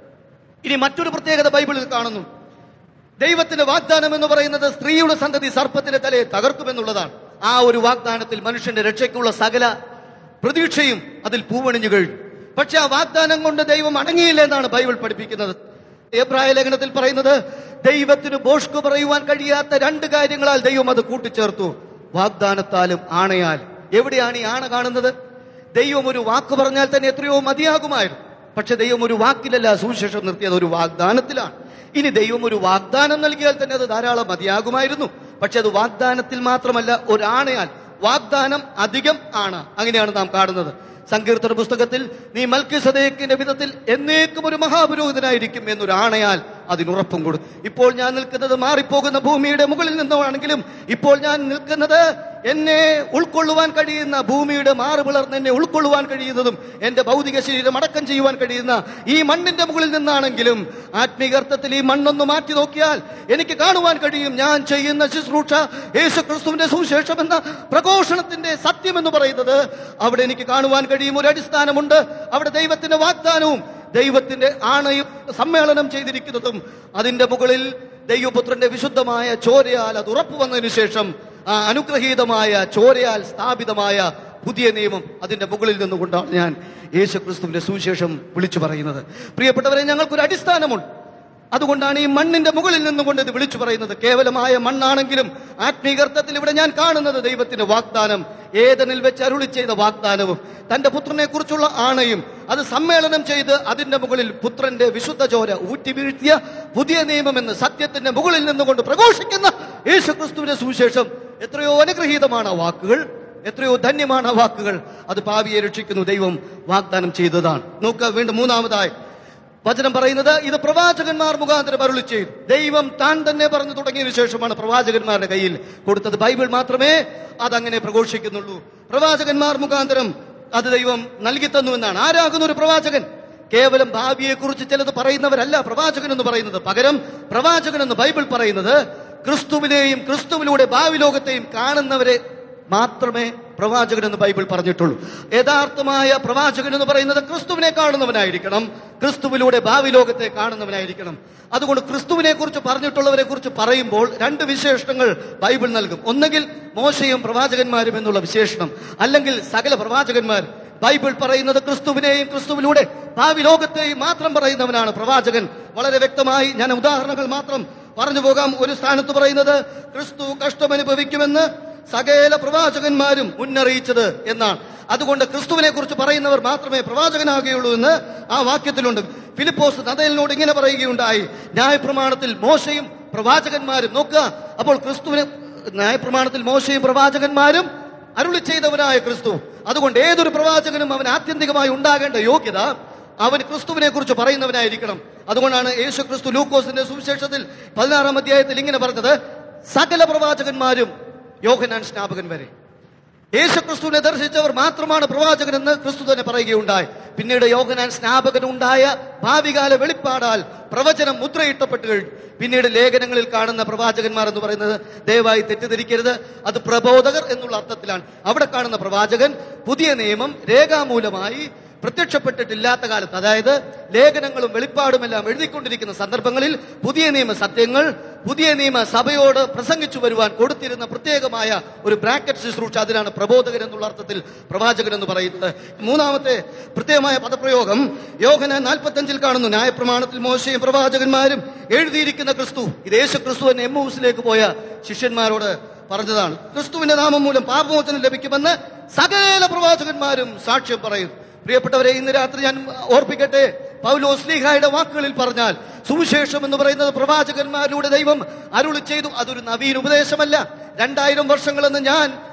[SPEAKER 3] ഇനി മറ്റൊരു പ്രത്യേകത ബൈബിളിൽ കാണുന്നു. ദൈവത്തിന്റെ വാഗ്ദാനം എന്ന് പറയുന്നത് സ്ത്രീയുടെ സന്തതി സർപ്പത്തിന്റെ തലയെ തകർക്കുമെന്നുള്ളതാണ്. ആ ഒരു വാഗ്ദാനത്തിൽ മനുഷ്യന്റെ രക്ഷയ്ക്കുള്ള സകല പ്രതീക്ഷയും അതിൽ പൂവണിഞ്ഞു കഴിഞ്ഞു. പക്ഷെ ആ വാഗ്ദാനം കൊണ്ട് ദൈവം അടങ്ങിയില്ല എന്നാണ് ബൈബിൾ പഠിപ്പിക്കുന്നത്. എബ്രായ ലേഖനത്തിൽ പറയുന്നത് ദൈവത്തിന് ഭോഷ്കു പറയുവാൻ കഴിയാത്ത രണ്ട് കാര്യങ്ങളാൽ ദൈവം അത് കൂട്ടിച്ചേർത്തു, വാഗ്ദാനത്താലും ആണയാൽ. എവിടെയാണ് ഈ ആണ കാണുന്നത്? ദൈവം ഒരു വാക്ക് പറഞ്ഞാൽ തന്നെ എത്രയോ മതിയാകുമായിരുന്നു. പക്ഷെ ദൈവം ഒരു വാക്കിലല്ല സുവിശേഷം നിർത്തിയത്, ഒരു വാഗ്ദാനത്തിലാണ്. ഇനി ദൈവം ഒരു വാഗ്ദാനം നൽകിയാൽ തന്നെ അത് ധാരാളം മതിയാകുമായിരുന്നു. പക്ഷെ അത് വാഗ്ദാനത്തിൽ മാത്രമല്ല, ഒരാണയാൽ. വാഗ്ദാനം അധികം ആണ്. അങ്ങനെയാണ് നാം കാണുന്നത്. സങ്കീർത്തന പുസ്തകത്തിൽ നീ മൽക്കിസദേക്കിന്റെ വിധത്തിൽ എന്നേക്കും ഒരു മഹാപുരോഹിതനായിരിക്കും എന്നൊരു ആണയാൽ അതിനുറപ്പും കൊടുത്തു. ഇപ്പോൾ ഞാൻ നിൽക്കുന്നത് മാറിപ്പോകുന്ന ഭൂമിയുടെ മുകളിൽ നിന്നാണെങ്കിലും ഇപ്പോൾ ഞാൻ നിൽക്കുന്നത് എന്നെ ഉൾക്കൊള്ളുവാൻ കഴിയുന്ന, ഭൂമിയുടെ മാറ് പിളർന്ന് എന്നെ ഉൾക്കൊള്ളുവാൻ കഴിയുന്നതും എന്റെ ഭൗതിക ശരീരം അടക്കം ചെയ്യുവാൻ കഴിയുന്ന ഈ മണ്ണിന്റെ മുകളിൽ നിന്നാണെങ്കിലും ആത്മീകർത്ഥത്തിൽ ഈ മണ്ണൊന്ന് മാറ്റി നോക്കിയാൽ എനിക്ക് കാണുവാൻ കഴിയും ഞാൻ ചെയ്യുന്ന ശുശ്രൂഷ യേശു ക്രിസ്തുവിന്റെ സുവിശേഷം എന്ന പ്രഘോഷണത്തിന്റെ സത്യം എന്ന് പറയുന്നത് അവിടെ എനിക്ക് കാണുവാൻ കഴിയും ഒരു അടിസ്ഥാനമുണ്ട്. അവിടെ ദൈവത്തിന്റെ വാഗ്ദാനവും ദൈവത്തിന്റെ ആണയും സമ്മേളനം ചെയ്തിരിക്കുന്നതും അതിന്റെ മുകളിൽ ദൈവപുത്രന്റെ വിശുദ്ധമായ ചോരയാൽ അത് ഉറപ്പു വന്നതിനു ശേഷം ആ അനുഗ്രഹീതമായ ചോരയാൽ സ്ഥാപിതമായ പുതിയ നിയമം അതിന്റെ മുകളിൽ നിന്നുകൊണ്ടാണ് ഞാൻ യേശു ക്രിസ്തുവിന്റെ സുവിശേഷം വിളിച്ചു പറയുന്നത്. പ്രിയപ്പെട്ടവരെ, ഞങ്ങൾക്കൊരു അടിസ്ഥാനമുണ്ട്. അതുകൊണ്ടാണ് ഈ മണ്ണിന്റെ മുകളിൽ നിന്നുകൊണ്ട് ഇത് വിളിച്ചു പറയുന്നത്. കേവലമായ മണ്ണാണെങ്കിലും ആത്മീകർത്ഥത്തിൽ ഇവിടെ ഞാൻ കാണുന്നത് ദൈവത്തിന്റെ വാഗ്ദാനം, ഏദനിൽ വെച്ച് അരുളി ചെയ്ത വാഗ്ദാനവും തന്റെ പുത്രനെ കുറിച്ചുള്ള ആണയും അത് സമ്മേളനം ചെയ്ത് അതിന്റെ മുകളിൽ പുത്രന്റെ വിശുദ്ധ ചോര ഊറ്റി വീഴ്ത്തിയ പുതിയ നിയമം എന്ന് സത്യത്തിന്റെ മുകളിൽ നിന്നുകൊണ്ട് പ്രഘോഷിക്കുന്ന യേശു ക്രിസ്തുവിന്റെ സുവിശേഷം. എത്രയോ അനുഗ്രഹീതമാണ് ആ വാക്കുകൾ, എത്രയോ ധന്യമാണ് ആ വാക്കുകൾ. അത് പാപിയെ രക്ഷിക്കുന്നു. ദൈവം വാഗ്ദാനം ചെയ്തതാണ്. നോക്കുക, വീണ്ടും മൂന്നാമതായി വചനം പറയുന്നത് ഇത് പ്രവാചകന്മാർ മുഖാന്തരം അരുളി ചെയ്തു. ദൈവം താൻ തന്നെ പറഞ്ഞു തുടങ്ങിയതിനു ശേഷമാണ് പ്രവാചകന്മാരുടെ കയ്യിൽ കൊടുത്തത്. ബൈബിൾ മാത്രമേ അതങ്ങനെ പ്രഘോഷിക്കുന്നുള്ളൂ. പ്രവാചകന്മാർ മുഖാന്തരം അത് ദൈവം നൽകി തന്നു എന്നാണ്. ആരാകുന്ന ഒരു പ്രവാചകൻ? കേവലം ഭാവിയെ കുറിച്ച് ചിലത് പറയുന്നവരല്ല പ്രവാചകൻ എന്ന് പറയുന്നത്. പകരം പ്രവാചകൻ എന്ന് ബൈബിൾ പറയുന്നത് ക്രിസ്തുവിനെയും ക്രിസ്തുവിലൂടെ ഭാവി ലോകത്തെയും കാണുന്നവരെ മാത്രമേ പ്രവാചകൻ എന്ന് ബൈബിൾ പറഞ്ഞിട്ടുള്ളൂ. യഥാർത്ഥമായ പ്രവാചകൻ എന്ന് പറയുന്നത് ക്രിസ്തുവിനെ കാണുന്നവനായിരിക്കണം, ക്രിസ്തുവിലൂടെ ഭാവി ലോകത്തെ കാണുന്നവനായിരിക്കണം. അതുകൊണ്ട് ക്രിസ്തുവിനെ കുറിച്ച് പറഞ്ഞിട്ടുള്ളവരെ കുറിച്ച് പറയുമ്പോൾ രണ്ട് വിശേഷണങ്ങൾ ബൈബിൾ നൽകും. ഒന്നെങ്കിൽ മോശയും പ്രവാചകന്മാരും എന്നുള്ള വിശേഷണം, അല്ലെങ്കിൽ സകല പ്രവാചകന്മാർ. ബൈബിൾ പറയുന്നത് ക്രിസ്തുവിനെയും ക്രിസ്തുവിലൂടെ ഭാവി ലോകത്തെയും മാത്രം പറയുന്നവനാണ് പ്രവാചകൻ. വളരെ വ്യക്തമായി ഞാൻ ഉദാഹരണങ്ങൾ മാത്രം പറഞ്ഞു പോകാം. ഒരു സ്ഥാനത്ത് പറയുന്നത് ക്രിസ്തു കഷ്ടമനുഭവിക്കുമെന്ന് സകല പ്രവാചകന്മാരും മുന്നറിയിച്ചത് എന്നാണ്. അതുകൊണ്ട് ക്രിസ്തുവിനെ കുറിച്ച് പറയുന്നവർ മാത്രമേ പ്രവാചകനാകുകയുള്ളൂ എന്ന് ആ വാക്യത്തിലുണ്ട്. ഫിലിപ്പോസ് നദായേലിനോട് ഇങ്ങനെ പറയുകയുണ്ടായി, ന്യായപ്രമാണത്തിൽ മോശയും പ്രവാചകന്മാരും. നോക്കുക, അപ്പോൾ ക്രിസ്തുവിനെ ന്യായപ്രമാണത്തിൽ മോശയും പ്രവാചകന്മാരും അരുളി ചെയ്തവനായ ക്രിസ്തു. അതുകൊണ്ട് ഏതൊരു പ്രവാചകനും അവൻ ആത്യന്തികമായി ഉണ്ടാകേണ്ട യോഗ്യത അവൻ ക്രിസ്തുവിനെ കുറിച്ച് പറയുന്നവനായിരിക്കണം. അതുകൊണ്ടാണ് യേശു ക്രിസ്തു ലൂക്കോസിന്റെ സുവിശേഷത്തിൽ പതിനാറാം അധ്യായത്തിൽ ഇങ്ങനെ പറഞ്ഞത്, സകല പ്രവാചകന്മാരും യോഹന്നാൻ സ്നാപകൻ വരെ. യേശു ക്രിസ്തുവിനെ ദർശിച്ചവർ മാത്രമാണ് പ്രവാചകൻ എന്ന് ക്രിസ്തു തന്നെ പറയുകയുണ്ടായി. പിന്നീട് യോഹന്നാൻ സ്നാപകൻ ഉണ്ടായ ഭാവികാല വെളിപ്പാടാൽ പ്രവചനം മുദ്രയിട്ടപ്പെട്ടു കഴിഞ്ഞു. പിന്നീട് ലേഖനങ്ങളിൽ കാണുന്ന പ്രവാചകന്മാർ എന്ന് പറയുന്നത് ദയവായി തെറ്റിദ്ധരിക്കരുത്, അത് പ്രബോധകർ എന്നുള്ള അർത്ഥത്തിലാണ്. അവിടെ കാണുന്ന പ്രവാചകൻ പുതിയ നിയമം രേഖാമൂലമായി പ്രത്യക്ഷപ്പെട്ടിട്ടില്ലാത്ത കാലത്ത്, അതായത് ലേഖനങ്ങളും വെളിപ്പാടുമെല്ലാം എഴുതിക്കൊണ്ടിരിക്കുന്ന സന്ദർഭങ്ങളിൽ പുതിയ നിയമ സത്യങ്ങൾ പുതിയ നിയമ സഭയോട് പ്രസംഗിച്ചു വരുവാൻ കൊടുത്തിരുന്ന പ്രത്യേകമായ ഒരു ബ്രാക്കറ്റ് ശുശ്രൂഷ, അതിനാണ് പ്രബോധകൻ എന്നുള്ള അർത്ഥത്തിൽ പ്രവാചകൻ എന്ന് പറയുന്നത്. മൂന്നാമത്തെ പ്രത്യേകമായ പദപ്രയോഗം യോഹന്നാൻ നാൽപ്പത്തഞ്ചിൽ കാണുന്നു. ന്യായപ്രമാണത്തിൽ മോശയും പ്രവാചകന്മാരും എഴുതിയിരിക്കുന്ന ക്രിസ്തു. ഇത് യേശു ക്രിസ്തു തന്നെ എമ്മൂസിലേക്ക് പോയ ശിഷ്യന്മാരോട് പറഞ്ഞതാണ്. ക്രിസ്തുവിന്റെ നാമം മൂലം പാപമോചനം ലഭിക്കുമെന്ന് സകല പ്രവാചകന്മാരും സാക്ഷ്യം പറയും. പ്രിയപ്പെട്ടവരെ, ഇന്ന് രാത്രി ഞാൻ ഓർപ്പിക്കട്ടെ, പൗലോസ് ശ്ലീഹായുടെ വാക്കുകളിൽ പറഞ്ഞാൽ സുവിശേഷം എന്ന് പറയുന്നത് പ്രവാചകന്മാരിലൂടെ ദൈവം അരുളി ചെയ്തു. അതൊരു നവീന ഉപദേശമല്ല. രണ്ടായിരം വർഷങ്ങളെന്ന് ഞാൻ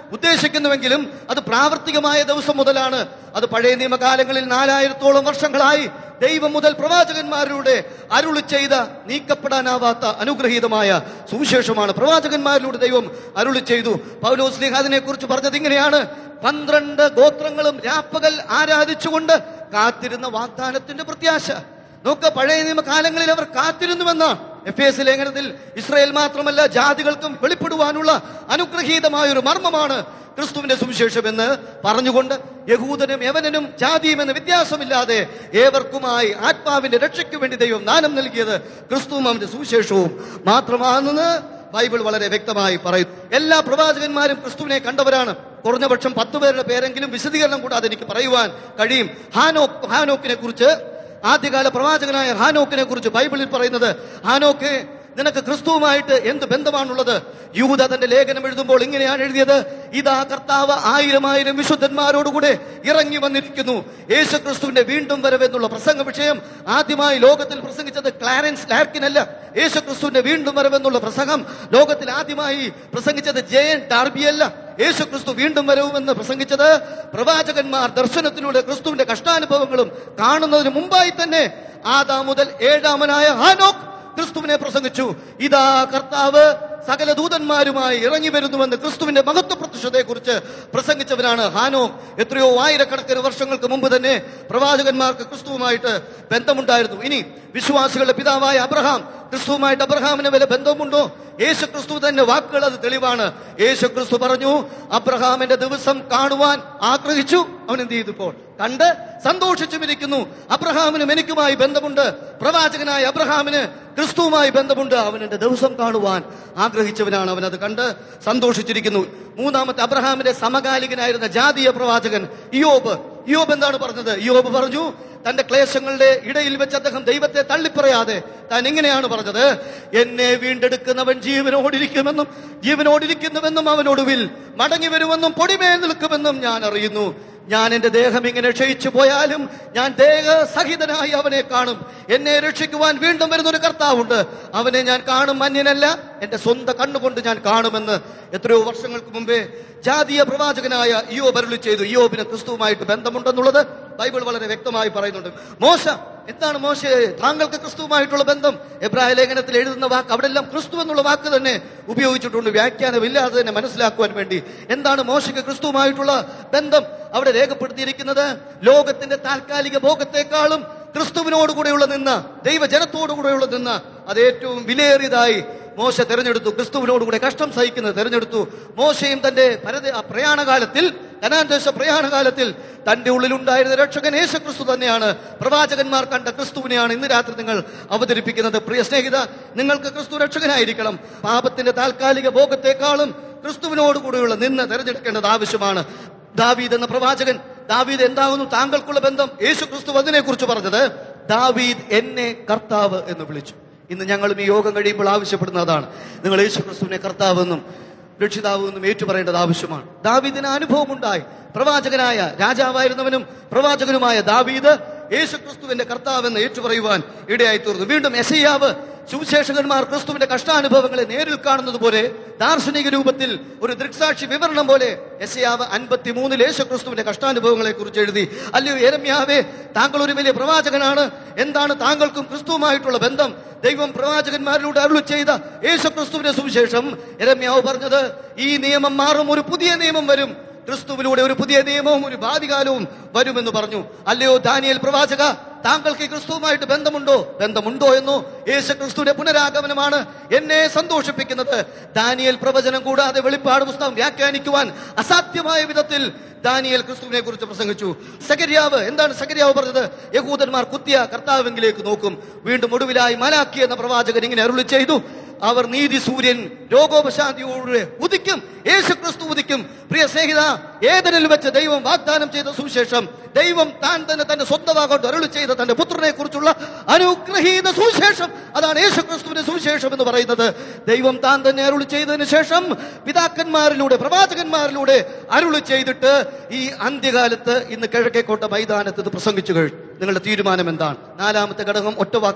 [SPEAKER 3] ഉദ്ദേശിക്കുന്നുവെങ്കിലും അത് പ്രാവർത്തികമായ ദിവസം മുതലാണ്. അത് പഴയ നിയമകാലങ്ങളിൽ നാലായിരത്തോളം വർഷങ്ങളായി ദൈവം മുതൽ പ്രവാചകന്മാരിലൂടെ അരുളി ചെയ്ത നീക്കപ്പെടാനാവാത്ത അനുഗ്രഹീതമായ സുവിശേഷമാണ്. പ്രവാചകന്മാരിലൂടെ ദൈവം അരുളി ചെയ്തു. പൗലോസ് ശ്ലീഹ അതിനെ കുറിച്ച് പറഞ്ഞത് ഇങ്ങനെയാണ്: പന്ത്രണ്ട് ഗോത്രങ്ങളും രാപ്പകൽ ആരാധിച്ചുകൊണ്ട് കാത്തിരുന്ന വാഗ്ദാനത്തിന്റെ പ്രത്യാശ. നോക്ക്, പഴയ നിയമകാലങ്ങളിൽ അവർ കാത്തിരുന്നുവെന്നാണ്. എഫ് എസ് ലേഖനത്തിൽ ഇസ്രായേൽ മാത്രമല്ല ജാതികൾക്കും വെളിപ്പെടുവാനുള്ള അനുഗ്രഹീതമായ ഒരു മർമ്മമാണ് ക്രിസ്തുവിന്റെ സുവിശേഷം എന്ന് പറഞ്ഞുകൊണ്ട് യഹൂദനും യവനനും ജാതിയും എന്ന വ്യത്യാസമില്ലാതെ ഏവർക്കുമായി ആത്മാവിന്റെ രക്ഷയ്ക്ക് വേണ്ടി ദൈവം ദാനം നൽകിയത് ക്രിസ്തുവും അവന്റെ സുവിശേഷവും മാത്രമാണെന്ന് ബൈബിൾ വളരെ വ്യക്തമായി പറയുന്നു. എല്ലാ പ്രവാചകന്മാരും ക്രിസ്തുവിനെ കണ്ടവരാണ്. കുറഞ്ഞപക്ഷം പത്ത് പേരുടെ പേരെങ്കിലും വിശദീകരണം കൂടാതെ എനിക്ക് പറയുവാൻ കഴിയും. ഹാനോക്ക് ഹാനോക്കിനെ കുറിച്ച്, ആദ്യകാല പ്രവാചകനായ ഹാനോക്കിനെ കുറിച്ച് ബൈബിളിൽ പറയുന്നത്, ഹാനോക്ക് നിനക്ക് ക്രിസ്തുവുമായിട്ട് എന്ത് ബന്ധമാണുള്ളത്? യൂദ തന്റെ ലേഖനം എഴുതുമ്പോൾ ഇങ്ങനെയാണ് എഴുതിയത്: ഇതാ കർത്താവ് ആയിരം ആയിരം വിശുദ്ധന്മാരോടുകൂടെ ഇറങ്ങി വന്നിരിക്കുന്നു. യേശു ക്രിസ്തുവിന്റെ വീണ്ടും വരവെന്നുള്ള പ്രസംഗ വിഷയം ആദ്യമായി ലോകത്തിൽ പ്രസംഗിച്ചത് ക്ലാരൻസ് ലാർക്കിനല്ല. യേശു ക്രിസ്തുവിന്റെ വീണ്ടും വരവെന്നുള്ള പ്രസംഗം ലോകത്തിൽ ആദ്യമായി പ്രസംഗിച്ചത് ജെയൻ ഡാർബിയല്ല. യേശു ക്രിസ്തു വീണ്ടും വരവുമെന്ന് പ്രസംഗിച്ചത് പ്രവാചകന്മാർ ദർശനത്തിലൂടെ ക്രിസ്തുവിന്റെ കഷ്ടാനുഭവങ്ങളും കാണുന്നതിന് മുമ്പായി തന്നെ ആദാം മുതൽ ഏഴാമനായ ഹാനോക്ക് ക്രിസ്തുവിനെ പ്രസംഗിച്ചു. ഇതാ കർത്താവ് സകല ദൂതന്മാരുമായി ഇറങ്ങി വരുന്നുവെന്ന് ക്രിസ്തുവിന്റെ മഹത്വ പ്രത്യക്ഷതയെ കുറിച്ച് പ്രസംഗിച്ചവരാണ് ഹാനോക്ക്. എത്രയോ ആയിരക്കണക്കിന് വർഷങ്ങൾക്ക് മുമ്പ് തന്നെ പ്രവാചകന്മാർക്ക് ക്രിസ്തുവുമായിട്ട് ബന്ധമുണ്ടായിരുന്നു. ഇനി വിശ്വാസികളുടെ പിതാവായ അബ്രഹാം, ക്രിസ്തുവുമായിട്ട് അബ്രഹാമിന് വല്ല ബന്ധമുണ്ടോ? യേശു ക്രിസ്തു തന്നെ വാക്കുകൾ അത് തെളിവാണ്. യേശു ക്രിസ്തു പറഞ്ഞു, അബ്രഹാമിന്റെ ദിവസം കാണുവാൻ ആഗ്രഹിച്ചു, അവൻ എന്ത് ചെയ്തു? ഇപ്പോൾ കണ്ട് സന്തോഷിച്ചുമിരിക്കുന്നു. അബ്രഹാമിനും എനിക്കുമായി ബന്ധമുണ്ട്. പ്രവാചകനായ അബ്രഹാമിന് ക്രിസ്തുവുമായി ബന്ധമുണ്ട്. അവൻ എന്റെ ദിവസം കാണുവാൻ ആഗ്രഹിച്ചവനാണ്. അവൻ അത് കണ്ട് സന്തോഷിച്ചിരിക്കുന്നു. മൂന്നാമത്തെ അബ്രഹാമിന്റെ സമകാലികനായിരുന്ന ജാതീയ പ്രവാചകൻ ഇയ്യോബ്. ഇയ്യോബ് എന്താണ് പറഞ്ഞത്? ഇയ്യോബ് പറഞ്ഞു, തന്റെ ക്ലേശങ്ങളുടെ ഇടയിൽ വെച്ച് അദ്ദേഹം ദൈവത്തെ തള്ളിപ്പറയാതെ താൻ ഇങ്ങനെയാണ് പറഞ്ഞത്: എന്നെ വീണ്ടെടുക്കുന്നവൻ ജീവനോടിരിക്കുമെന്നും ജീവനോടിരിക്കുന്നുവെന്നും അവനൊടുവിൽ മടങ്ങി വരുമെന്നും പൊടിമേൽ നിൽക്കുമെന്നും ഞാൻ അറിയുന്നു. ഞാൻ എന്റെ ദേഹം ഇങ്ങനെ ക്ഷയിച്ചു പോയാലും ഞാൻ ദേഹസഹിതനായി അവനെ കാണും. എന്നെ രക്ഷിക്കുവാൻ വീണ്ടും വരുന്നൊരു കർത്താവുണ്ട്. അവനെ ഞാൻ കാണും, അന്യനല്ല, എന്റെ സ്വന്തം കണ്ണുകൊണ്ട് ഞാൻ കാണുമെന്ന് എത്രയോ വർഷങ്ങൾക്ക് മുമ്പേ ജാതീയ പ്രവാചകനായ ഇയ്യോബ് അരുളി ചെയ്തു. ഇയ്യോബിന് ക്രിസ്തുവുമായിട്ട് ബന്ധമുണ്ടെന്നുള്ളത് ബൈബിൾ വളരെ വ്യക്തമായി പറയുന്നുണ്ട്. മോശ, എന്താണ് മോശെ താങ്കൾക്ക് ക്രിസ്തുവുമായിട്ടുള്ള ബന്ധം? എബ്രായ ലേഖനത്തിൽ എഴുതുന്ന വാക്ക് അവിടെ എല്ലാം ക്രിസ്തു എന്നുള്ള വാക്ക് തന്നെ ഉപയോഗിച്ചിട്ടുണ്ട്, വ്യാഖ്യാനമില്ലാതെ തന്നെ മനസ്സിലാക്കുവാൻ വേണ്ടി. എന്താണ് മോശയ്ക്ക് ക്രിസ്തുവുമായിട്ടുള്ള ബന്ധം അവിടെ രേഖപ്പെടുത്തിയിരിക്കുന്നത്? ലോകത്തിന്റെ താൽക്കാലിക ഭോഗത്തെക്കാളും ക്രിസ്തുവിനോടുകൂടെയുള്ള നിന്ന, ദൈവജനത്തോടുകൂടെയുള്ള നിന്ന അത് ഏറ്റവും വിലയേറിയതായി മോശ തെരഞ്ഞെടുത്തു. ക്രിസ്തുവിനോടുകൂടെ കഷ്ടം സഹിക്കുന്നത് തെരഞ്ഞെടുത്തു. മോശയും തന്റെ പ്രയാണകാലത്തിൽ, കനാൻ ദേശ പ്രയാണകാലത്തിൽ തന്റെ ഉള്ളിലുണ്ടായിരുന്ന രക്ഷകൻ യേശു ക്രിസ്തു തന്നെയാണ്. പ്രവാചകന്മാർ കണ്ട ക്രിസ്തുവിനെയാണ് ഇന്ന് രാത്രി നിങ്ങൾ അവതരിപ്പിക്കുന്നത്. പ്രിയ സ്നേഹിത, നിങ്ങൾക്ക് ക്രിസ്തു രക്ഷകനായിരിക്കണം. പാപത്തിന്റെ താൽക്കാലിക ഭോഗത്തെക്കാളും ക്രിസ്തുവിനോടുകൂടെയുള്ള നിന്ന് തെരഞ്ഞെടുക്കേണ്ടത് ആവശ്യമാണ്. ദാവീദ് എന്ന പ്രവാചകൻ, ദാവീദ് എന്താകുന്നു താങ്കൾക്കുള്ള ബന്ധം? യേശു ക്രിസ്തു അതിനെ കുറിച്ച് പറഞ്ഞത്, ദാവീദ് എന്നെ കർത്താവ് എന്ന് വിളിച്ചു. ഇന്ന് ഞങ്ങളും ഈ യോഗം കഴിയുമ്പോൾ ആവശ്യപ്പെടുന്നതാണ്, നിങ്ങൾ യേശു ക്രിസ്തുവിനെ കർത്താവെന്നും രക്ഷിതാവെന്നും ഏറ്റുപറയേണ്ടത് ആവശ്യമാണ്. ദാവീദിന് അനുഭവമുണ്ടായി. പ്രവാചകനായ രാജാവായിരുന്നവനും പ്രവാചകനുമായ ദാവീദ് യേശു ക്രിസ്തുവിന്റെ കർത്താവെന്ന് ഏറ്റുപറയുവാൻ ഇടയായി തീർന്നു. വീണ്ടും യെശയ്യാവ്, സുവിശേഷകന്മാർ ക്രിസ്തുവിന്റെ കഷ്ടാനുഭവങ്ങളെ നേരിൽ കാണുന്നത് പോലെ ദാർശനിക രൂപത്തിൽ ഒരു ദൃക്സാക്ഷി വിവരണം പോലെ യെശയ്യാവ് അൻപത്തി മൂന്നിൽ യേശു ക്രിസ്തുവിന്റെ കഷ്ടാനുഭവങ്ങളെ കുറിച്ച് എഴുതി. അല്ലയോ യെരമ്യാവേ, താങ്കൾ ഒരു വലിയ പ്രവാചകനാണ്. എന്താണ് താങ്കൾക്കും ക്രിസ്തുവുമായിട്ടുള്ള ബന്ധം? ദൈവം പ്രവാചകന്മാരിലൂടെ അരുളി ചെയ്ത യേശു ക്രിസ്തുവിന്റെ സുവിശേഷം. യെരമ്യാവ് പറഞ്ഞത്, ഈ നിയമം മാറും, ഒരു പുതിയ നിയമം വരും. ക്രിസ്തുവിലൂടെ ഒരു പുതിയ നിയമവും ഒരു ഭാവികാലവും വരുമെന്ന് പറഞ്ഞു. അല്ലയോ ദാനിയേൽ പ്രവാചക, താങ്കൾക്ക് ഈ ക്രിസ്തുവുമായിട്ട് ബന്ധമുണ്ടോ? ബന്ധമുണ്ടോ എന്നോ? യേശു ക്രിസ്തുവിന്റെ പുനരാഗമനമാണ് എന്നെ സന്തോഷിപ്പിക്കുന്നത്. ദാനിയേൽ പ്രവചനം കൂടാതെ വെളിപ്പാട് പുസ്തകം വ്യാഖ്യാനിക്കുവാൻ അസാധ്യമായ വിധത്തിൽ ദാനിയേൽ ക്രിസ്തുവിനെ കുറിച്ച് പ്രസംഗിച്ചു. സഖര്യാവ്, എന്താണ് സഖര്യാവ് പറഞ്ഞത്? യഹൂദന്മാർ കുത്തിയ കർത്താവിലേക്ക് നോക്കും. വീണ്ടും ഒടുവിലായി മലാക്കി എന്ന പ്രവാചകൻ ഇങ്ങനെ അരുളി ചെയ്തു, അവർ നീതി സൂര്യൻ രോഗോപശാന്തിയോടെ ഉദിക്കും, യേശു ക്രിസ്തു ഉദിക്കും. പ്രിയ സ്നേഹിത, ഏദനിൽ വെച്ച് ദൈവം വാഗ്ദാനം ചെയ്ത സുവിശേഷം, ദൈവം താൻ തന്നെ തന്റെ സ്വന്തമാകൊണ്ട് അരുളി ചെയ്ത തന്റെ പുത്രനെ കുറിച്ചുള്ള അനുഗ്രഹീത സുവിശേഷം, അതാണ് യേശു ക്രിസ്തുവിന്റെ സുവിശേഷം എന്ന് പറയുന്നത്. ദൈവം താൻ തന്നെ അരുളി ചെയ്തതിനു ശേഷം പിതാക്കന്മാരിലൂടെ, പ്രവാചകന്മാരിലൂടെ അരുളി ചെയ്തിട്ട് ഈ അന്ത്യകാലത്ത് ഇന്ന് കിഴക്കേക്കോട്ട മൈതാനത്ത് ഇത് പ്രസംഗിച്ചു കഴിഞ്ഞു. നിങ്ങളുടെ തീരുമാനം എന്താണ്? നാലാമത്തെ ഘടകം ഒറ്റ വാക്കിൽ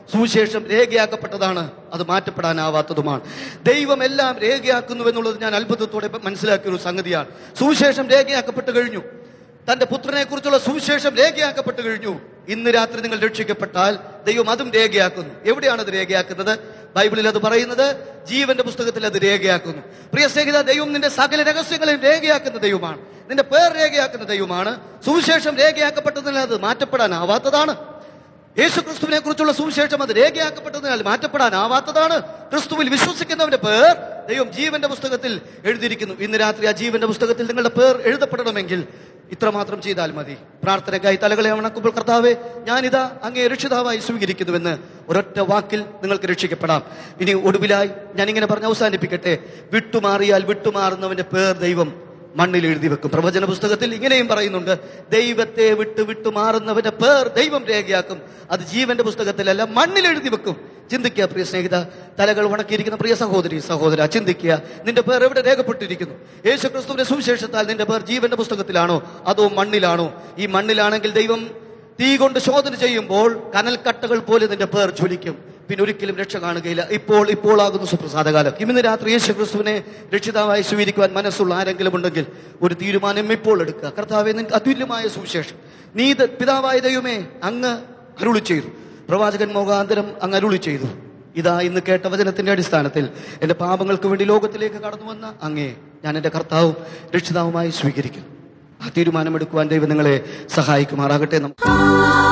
[SPEAKER 3] സുവിശേഷം രേഖയാക്കപ്പെട്ടതാണ്, അത് മാറ്റപ്പെടാനാവാത്തതുമാണ്. ദൈവം എല്ലാം രേഖയാക്കുന്നു എന്നുള്ളത് ഞാൻ അത്ഭുതത്തോടെ മനസ്സിലാക്കിയ ഒരു സംഗതിയാണ്. സുവിശേഷം രേഖയാക്കപ്പെട്ടു കഴിഞ്ഞു. തന്റെ പുത്രനെ കുറിച്ചുള്ള സുവിശേഷം രേഖയാക്കപ്പെട്ടു കഴിഞ്ഞു. ഇന്ന് രാത്രി നിങ്ങൾ രക്ഷിക്കപ്പെട്ടാൽ ദൈവം അതും രേഖയാക്കുന്നു. എവിടെയാണ് അത് രേഖയാക്കുന്നത്? ബൈബിളിൽ അത് പറയുന്നത് ജീവന്റെ പുസ്തകത്തിൽ അത് രേഖയാക്കുന്നു. പ്രിയ സ്നേഹിത, ദൈവം നിന്റെ സകല രഹസ്യങ്ങളെയും രേഖയാക്കുന്ന ദൈവമാണ്. നിന്റെ പേർ രേഖയാക്കുന്ന ദൈവമാണ്. സുവിശേഷം രേഖയാക്കപ്പെട്ടതിനാൽ അത് മാറ്റപ്പെടാനാവാത്തതാണ്. യേശു ക്രിസ്തുവിനെ കുറിച്ചുള്ള സുവിശേഷം അത് രേഖയാക്കപ്പെട്ടതിനാൽ മാറ്റപ്പെടാനാവാത്തതാണ്. ക്രിസ്തുവിൽ വിശ്വസിക്കുന്നവന്റെ പേർ ദൈവം ജീവന്റെ പുസ്തകത്തിൽ എഴുതിയിരിക്കുന്നു. ഇന്ന് രാത്രി ആ ജീവന്റെ പുസ്തകത്തിൽ നിങ്ങളുടെ പേർ എഴുതപ്പെടണമെങ്കിൽ ഇത്രമാത്രം ചെയ്താൽ മതി. പ്രാർത്ഥനയ്ക്കായി തലകളെ വണക്കുമ്പോൾ, കർത്താവേ, ഞാനിതാ അങ്ങേ രക്ഷിതാവായി സ്വീകരിക്കുന്നുവെന്ന് ഒരൊറ്റ വാക്കിൽ നിങ്ങൾക്ക് രക്ഷിക്കപ്പെടാം. ഇനി ഒടുവിലായി ഞാൻ ഇങ്ങനെ പറഞ്ഞ് അവസാനിപ്പിക്കട്ടെ. വിട്ടുമാറിയാൽ വിട്ടുമാറുന്നവന്റെ പേർ ദൈവം മണ്ണിൽ എഴുതി വെക്കും. പ്രവചന പുസ്തകത്തിൽ ഇങ്ങനെയും പറയുന്നുണ്ട്, ദൈവത്തെ വിട്ട് വിട്ടു മാറുന്നവന്റെ പേർ ദൈവം രേഖയാക്കും. അത് ജീവന്റെ പുസ്തകത്തിലല്ല, മണ്ണിൽ എഴുതി വെക്കും. ചിന്തിക്കുക പ്രിയ സ്നേഹിത, തലകൾ ഉണക്കിയിരിക്കുന്ന പ്രിയ സഹോദരി സഹോദര, ചിന്തിക്കുക, നിന്റെ പേർ എവിടെ രേഖപ്പെട്ടിരിക്കുന്നു? യേശു ക്രിസ്തുവിന്റെ സുവിശേഷത്താൽ നിന്റെ പേർ ജീവന്റെ പുസ്തകത്തിലാണോ അതോ മണ്ണിലാണോ? ഈ മണ്ണിലാണെങ്കിൽ ദൈവം തീ കൊണ്ട് ശോധന ചെയ്യുമ്പോൾ കനൽക്കട്ടകൾ പോലെ നിന്റെ പേർ ജ്വലിക്കും. പിന്നെ ഒരിക്കലും രക്ഷ കാണുകയില്ല. ഇപ്പോൾ ഇപ്പോൾ ആകുന്നു സുപ്രസാദകാലം. ഇന്ന് രാത്രി യേശു ക്രിസ്തുവിനെ രക്ഷിതാവായി സ്വീകരിക്കുവാൻ മനസ്സുള്ള ആരെങ്കിലും ഉണ്ടെങ്കിൽ ഒരു തീരുമാനം ഇപ്പോൾ എടുക്കുക. കർത്താവേ, നിനക്ക് അതുല്യമായ സുവിശേഷം നീ പിതാവായ ദൈവമേ അങ്ങ് അരുളി ചെയ്തു, പ്രവാചകൻ മുഖാന്തരം അങ്ങ് അരുളി ചെയ്തു. ഇതാ ഇന്ന് കേട്ട വചനത്തിന്റെ അടിസ്ഥാനത്തിൽ എന്റെ പാപങ്ങൾക്ക് വേണ്ടി ലോകത്തിലേക്ക് കടന്നു വന്ന അങ്ങേ ഞാൻ എന്റെ കർത്താവും രക്ഷിതാവുമായി സ്വീകരിക്കും. ആ തീരുമാനമെടുക്കുവാൻ ദൈവം നിങ്ങളെ സഹായിക്കുമാറാകട്ടെ.